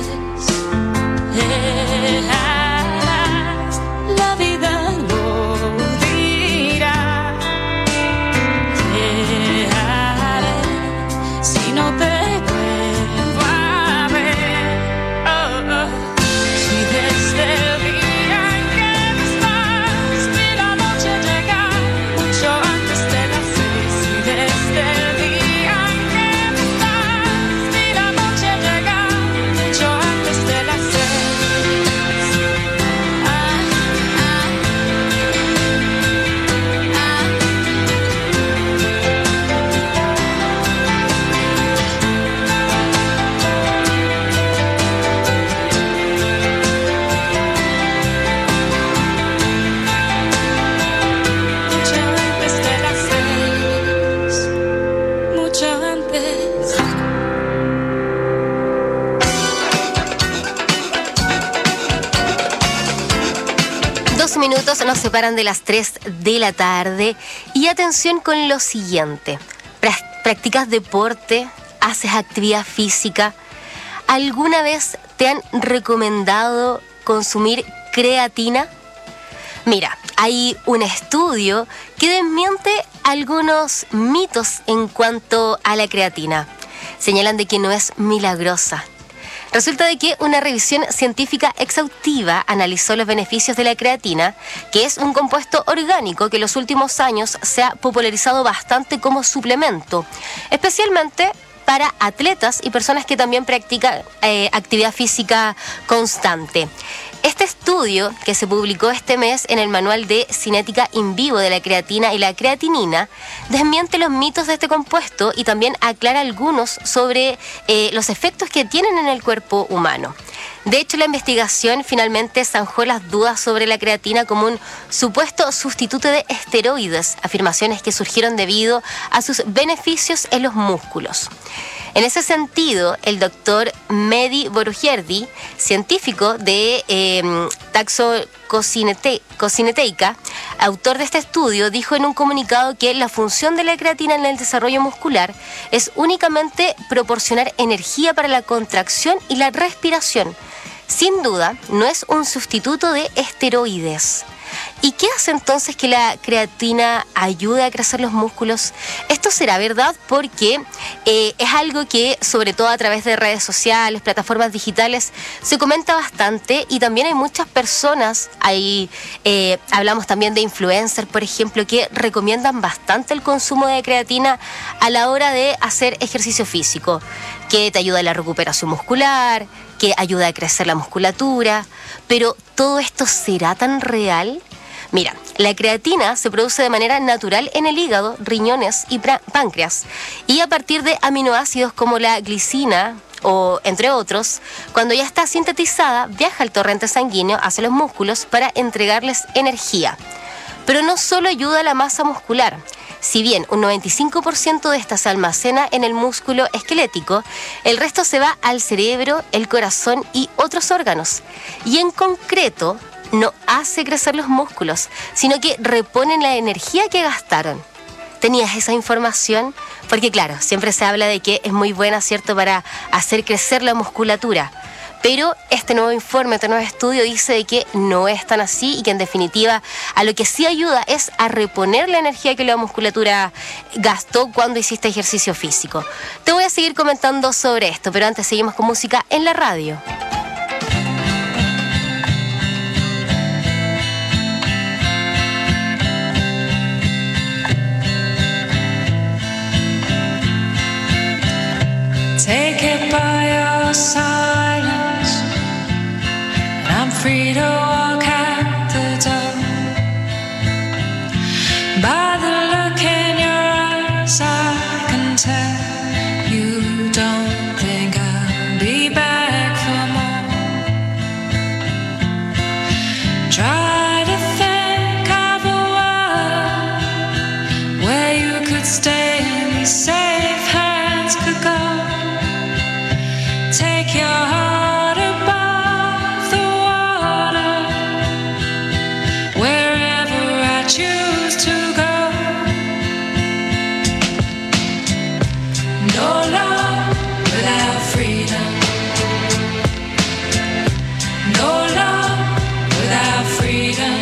La vida lo dirá. ¿Qué haré si no te vuelvo a ver? Si desde el día en que no estás y la noche llega mucho antes de las 6. Si desde el día en que no estás y la noche llega mucho antes de las 6. Mucho antes de las 6. Mucho antes. 12 minutos nos separan de las 3 de la tarde. Y atención con lo siguiente. ¿Practicas deporte? ¿Haces actividad física? ¿Alguna vez te han recomendado consumir creatina? Mira, hay un estudio que desmiente algunos mitos en cuanto a la creatina. Señalan de que no es milagrosa. Resulta de que una revisión científica exhaustiva analizó los beneficios de la creatina, que es un compuesto orgánico que en los últimos años se ha popularizado bastante como suplemento, especialmente para atletas y personas que también practican actividad física constante. Este estudio, que se publicó este mes en el Manual de Cinética in vivo de la creatina y la creatinina, desmiente los mitos de este compuesto y también aclara algunos sobre los efectos que tienen en el cuerpo humano. De hecho, la investigación finalmente zanjó las dudas sobre la creatina como un supuesto sustituto de esteroides, afirmaciones que surgieron debido a sus beneficios en los músculos. En ese sentido, el doctor Mehdi Boroujerdi, científico de Taxococineteica, autor de este estudio, dijo en un comunicado que la función de la creatina en el desarrollo muscular es únicamente proporcionar energía para la contracción y la respiración. Sin duda, no es un sustituto de esteroides. ¿Y qué hace entonces que la creatina ayude a crecer los músculos? Esto será verdad porque es algo que, sobre todo a través de redes sociales, plataformas digitales, se comenta bastante y también hay muchas personas, hablamos también de influencers, por ejemplo, que recomiendan bastante el consumo de creatina a la hora de hacer ejercicio físico, que te ayuda a la recuperación muscular, que ayuda a crecer la musculatura, pero ¿todo esto será tan real? Mira, la creatina se produce de manera natural en el hígado, riñones y páncreas, y a partir de aminoácidos como la glicina, o entre otros, cuando ya está sintetizada, viaja al torrente sanguíneo hacia los músculos para entregarles energía. Pero no solo ayuda a la masa muscular. Si bien un 95% de esta se almacena en el músculo esquelético, el resto se va al cerebro, el corazón y otros órganos. Y en concreto, no hace crecer los músculos, sino que reponen la energía que gastaron. ¿Tenías esa información? Porque claro, siempre se habla de que es muy buena, ¿cierto?, para hacer crecer la musculatura. Pero este nuevo informe, este nuevo estudio dice de que no es tan así y que en definitiva a lo que sí ayuda es a reponer la energía que la musculatura gastó cuando hiciste ejercicio físico. Te voy a seguir comentando sobre esto, pero antes seguimos con música en la radio. Take it by your silence, and I'm free to walk out the door. By the look in your eyes, I can tell you don't think I'll be back for more. Try to think of a world where you could stay and be safe, hands could go. Take your heart above the water, wherever I choose to go. No love without freedom. No love without freedom.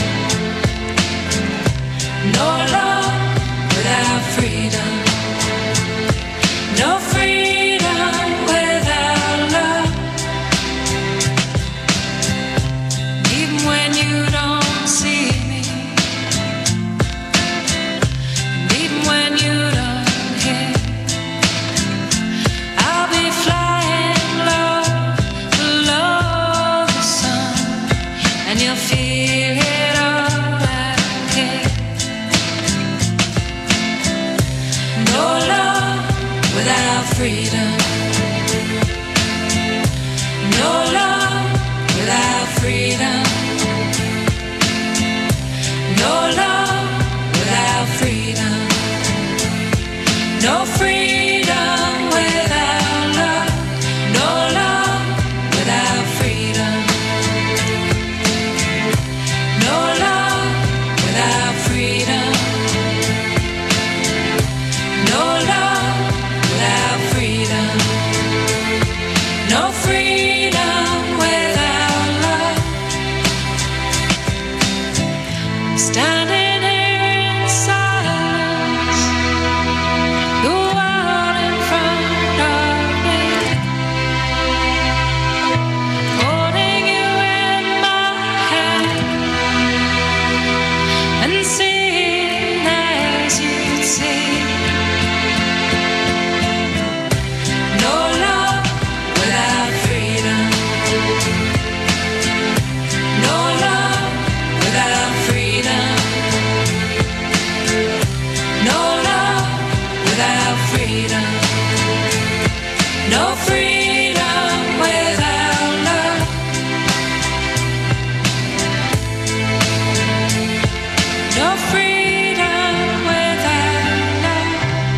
No love without freedom. No freedom without love. Even when you don't see me, and even when you don't hear, I'll be flying low below the sun, and you'll feel it all out here. No love without freedom. No love without freedom. No love without freedom. No freedom without love. No love without freedom. No love without freedom. No love without freedom. No freedom without love. Standing No freedom without love. No freedom without love.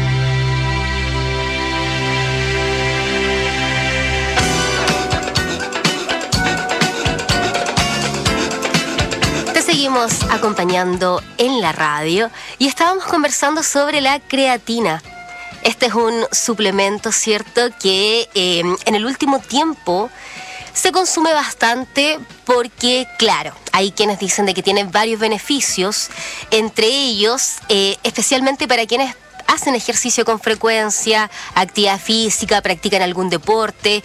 Te seguimos acompañando en la radio y estábamos conversando sobre la creatina. Este es un suplemento, ¿cierto?, que en el último tiempo se consume bastante porque, claro, hay quienes dicen de que tiene varios beneficios, entre ellos, especialmente para quienes hacen ejercicio con frecuencia, actividad física, practican algún deporte,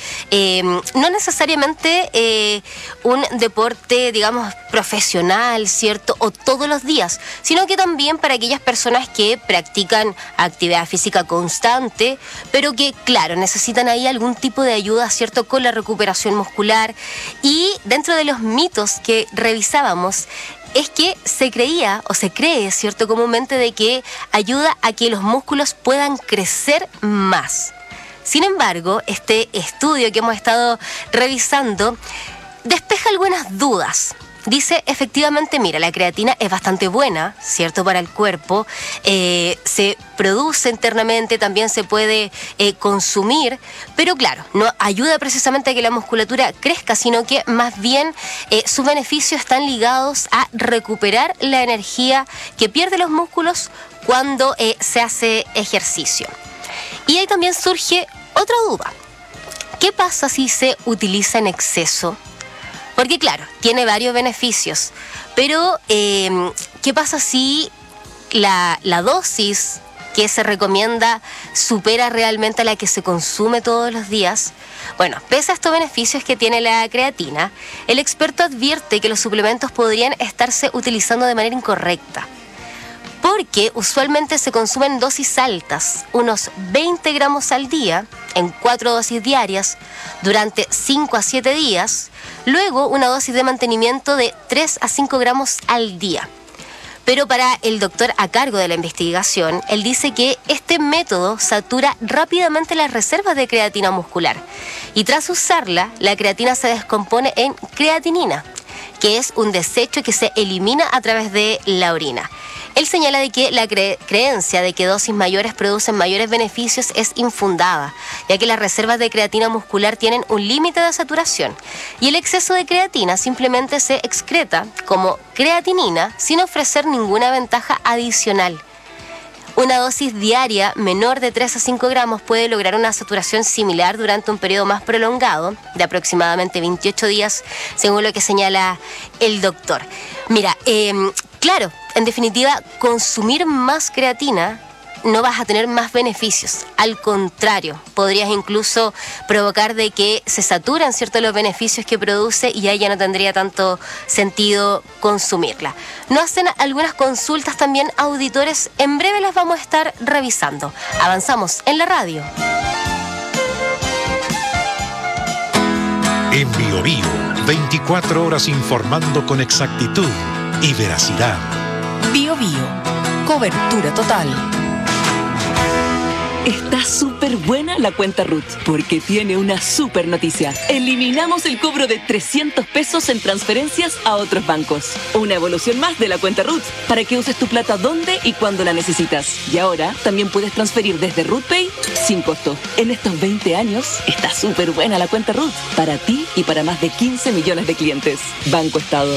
no necesariamente un deporte, digamos, profesional, ¿cierto?, o todos los días, sino que también para aquellas personas que practican actividad física constante, pero que, claro, necesitan ahí algún tipo de ayuda, ¿cierto?, con la recuperación muscular. Y dentro de los mitos que revisábamos, es que se creía o se cree, ¿cierto?, comúnmente de que ayuda a que los músculos puedan crecer más. Sin embargo, este estudio que hemos estado revisando despeja algunas dudas. Dice, efectivamente, mira, la creatina es bastante buena, ¿cierto?, para el cuerpo. Se produce internamente, también se puede consumir, pero claro, no ayuda precisamente a que la musculatura crezca, sino que más bien sus beneficios están ligados a recuperar la energía que pierden los músculos cuando se hace ejercicio. Y ahí también surge otra duda. ¿Qué pasa si se utiliza en exceso? Porque claro, tiene varios beneficios, pero ¿qué pasa si la dosis que se recomienda supera realmente a la que se consume todos los días? Bueno, pese a estos beneficios que tiene la creatina, el experto advierte que los suplementos podrían estarse utilizando de manera incorrecta, porque usualmente se consumen dosis altas, unos 20 gramos al día, en 4 dosis diarias, durante 5 a 7 días, luego una dosis de mantenimiento de 3 a 5 gramos al día. Pero para el doctor a cargo de la investigación, él dice que este método satura rápidamente las reservas de creatina muscular, y tras usarla, la creatina se descompone en creatinina, que es un desecho que se elimina a través de la orina. Él señala de que la creencia de que dosis mayores producen mayores beneficios es infundada, ya que las reservas de creatina muscular tienen un límite de saturación y el exceso de creatina simplemente se excreta como creatinina sin ofrecer ninguna ventaja adicional. Una dosis diaria menor de 3 a 5 gramos puede lograr una saturación similar durante un periodo más prolongado, de aproximadamente 28 días, según lo que señala el doctor. Mira, claro, en definitiva, consumir más creatina no vas a tener más beneficios. Al contrario, podrías incluso provocar de que se saturan, ¿cierto?, los beneficios que produce y ahí ya no tendría tanto sentido consumirla. Nos hacen algunas consultas también auditores. En breve las vamos a estar revisando. Avanzamos en la radio. En Bio Bio, 24 horas informando con exactitud y veracidad. Bio Bio, cobertura total. Está súper buena la cuenta Ruth, porque tiene una súper noticia. Eliminamos el cobro de 300 pesos en transferencias a otros bancos. Una evolución más de la cuenta Ruth, para que uses tu plata donde y cuando la necesitas. Y ahora también puedes transferir desde RuthPay sin costo. En estos 20 años está súper buena la cuenta Ruth, para ti y para más de 15 millones de clientes. Banco Estado.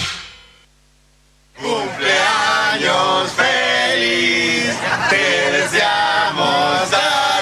¡Cumpleaños feliz! ¡Te deseamos a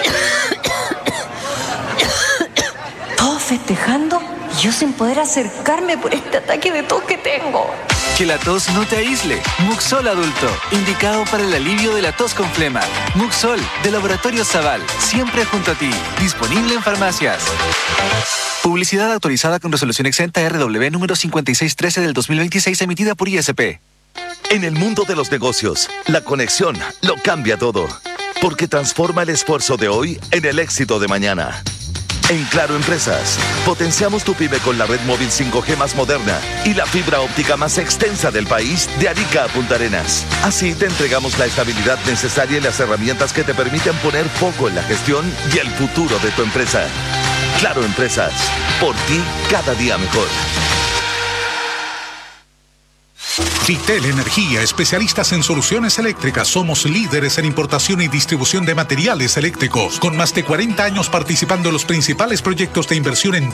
Todos festejando y yo sin poder acercarme por este ataque de tos que tengo. Que la tos no te aísle. Muxol Adulto, indicado para el alivio de la tos con flema. Muxol, de Laboratorio Zaval, siempre junto a ti. Disponible en farmacias. Publicidad autorizada con resolución exenta RW número 5613 del 2026, emitida por ISP. En el mundo de los negocios, la conexión lo cambia todo, porque transforma el esfuerzo de hoy en el éxito de mañana. En Claro Empresas, potenciamos tu pyme con la red móvil 5G más moderna y la fibra óptica más extensa del país de Arica a Punta Arenas. Así te entregamos la estabilidad necesaria y las herramientas que te permiten poner foco en la gestión y el futuro de tu empresa. Claro Empresas, por ti cada día mejor. Vitel Energía, especialistas en soluciones eléctricas. Somos líderes en importación y distribución de materiales eléctricos, con más de 40 años participando en los principales proyectos de inversión en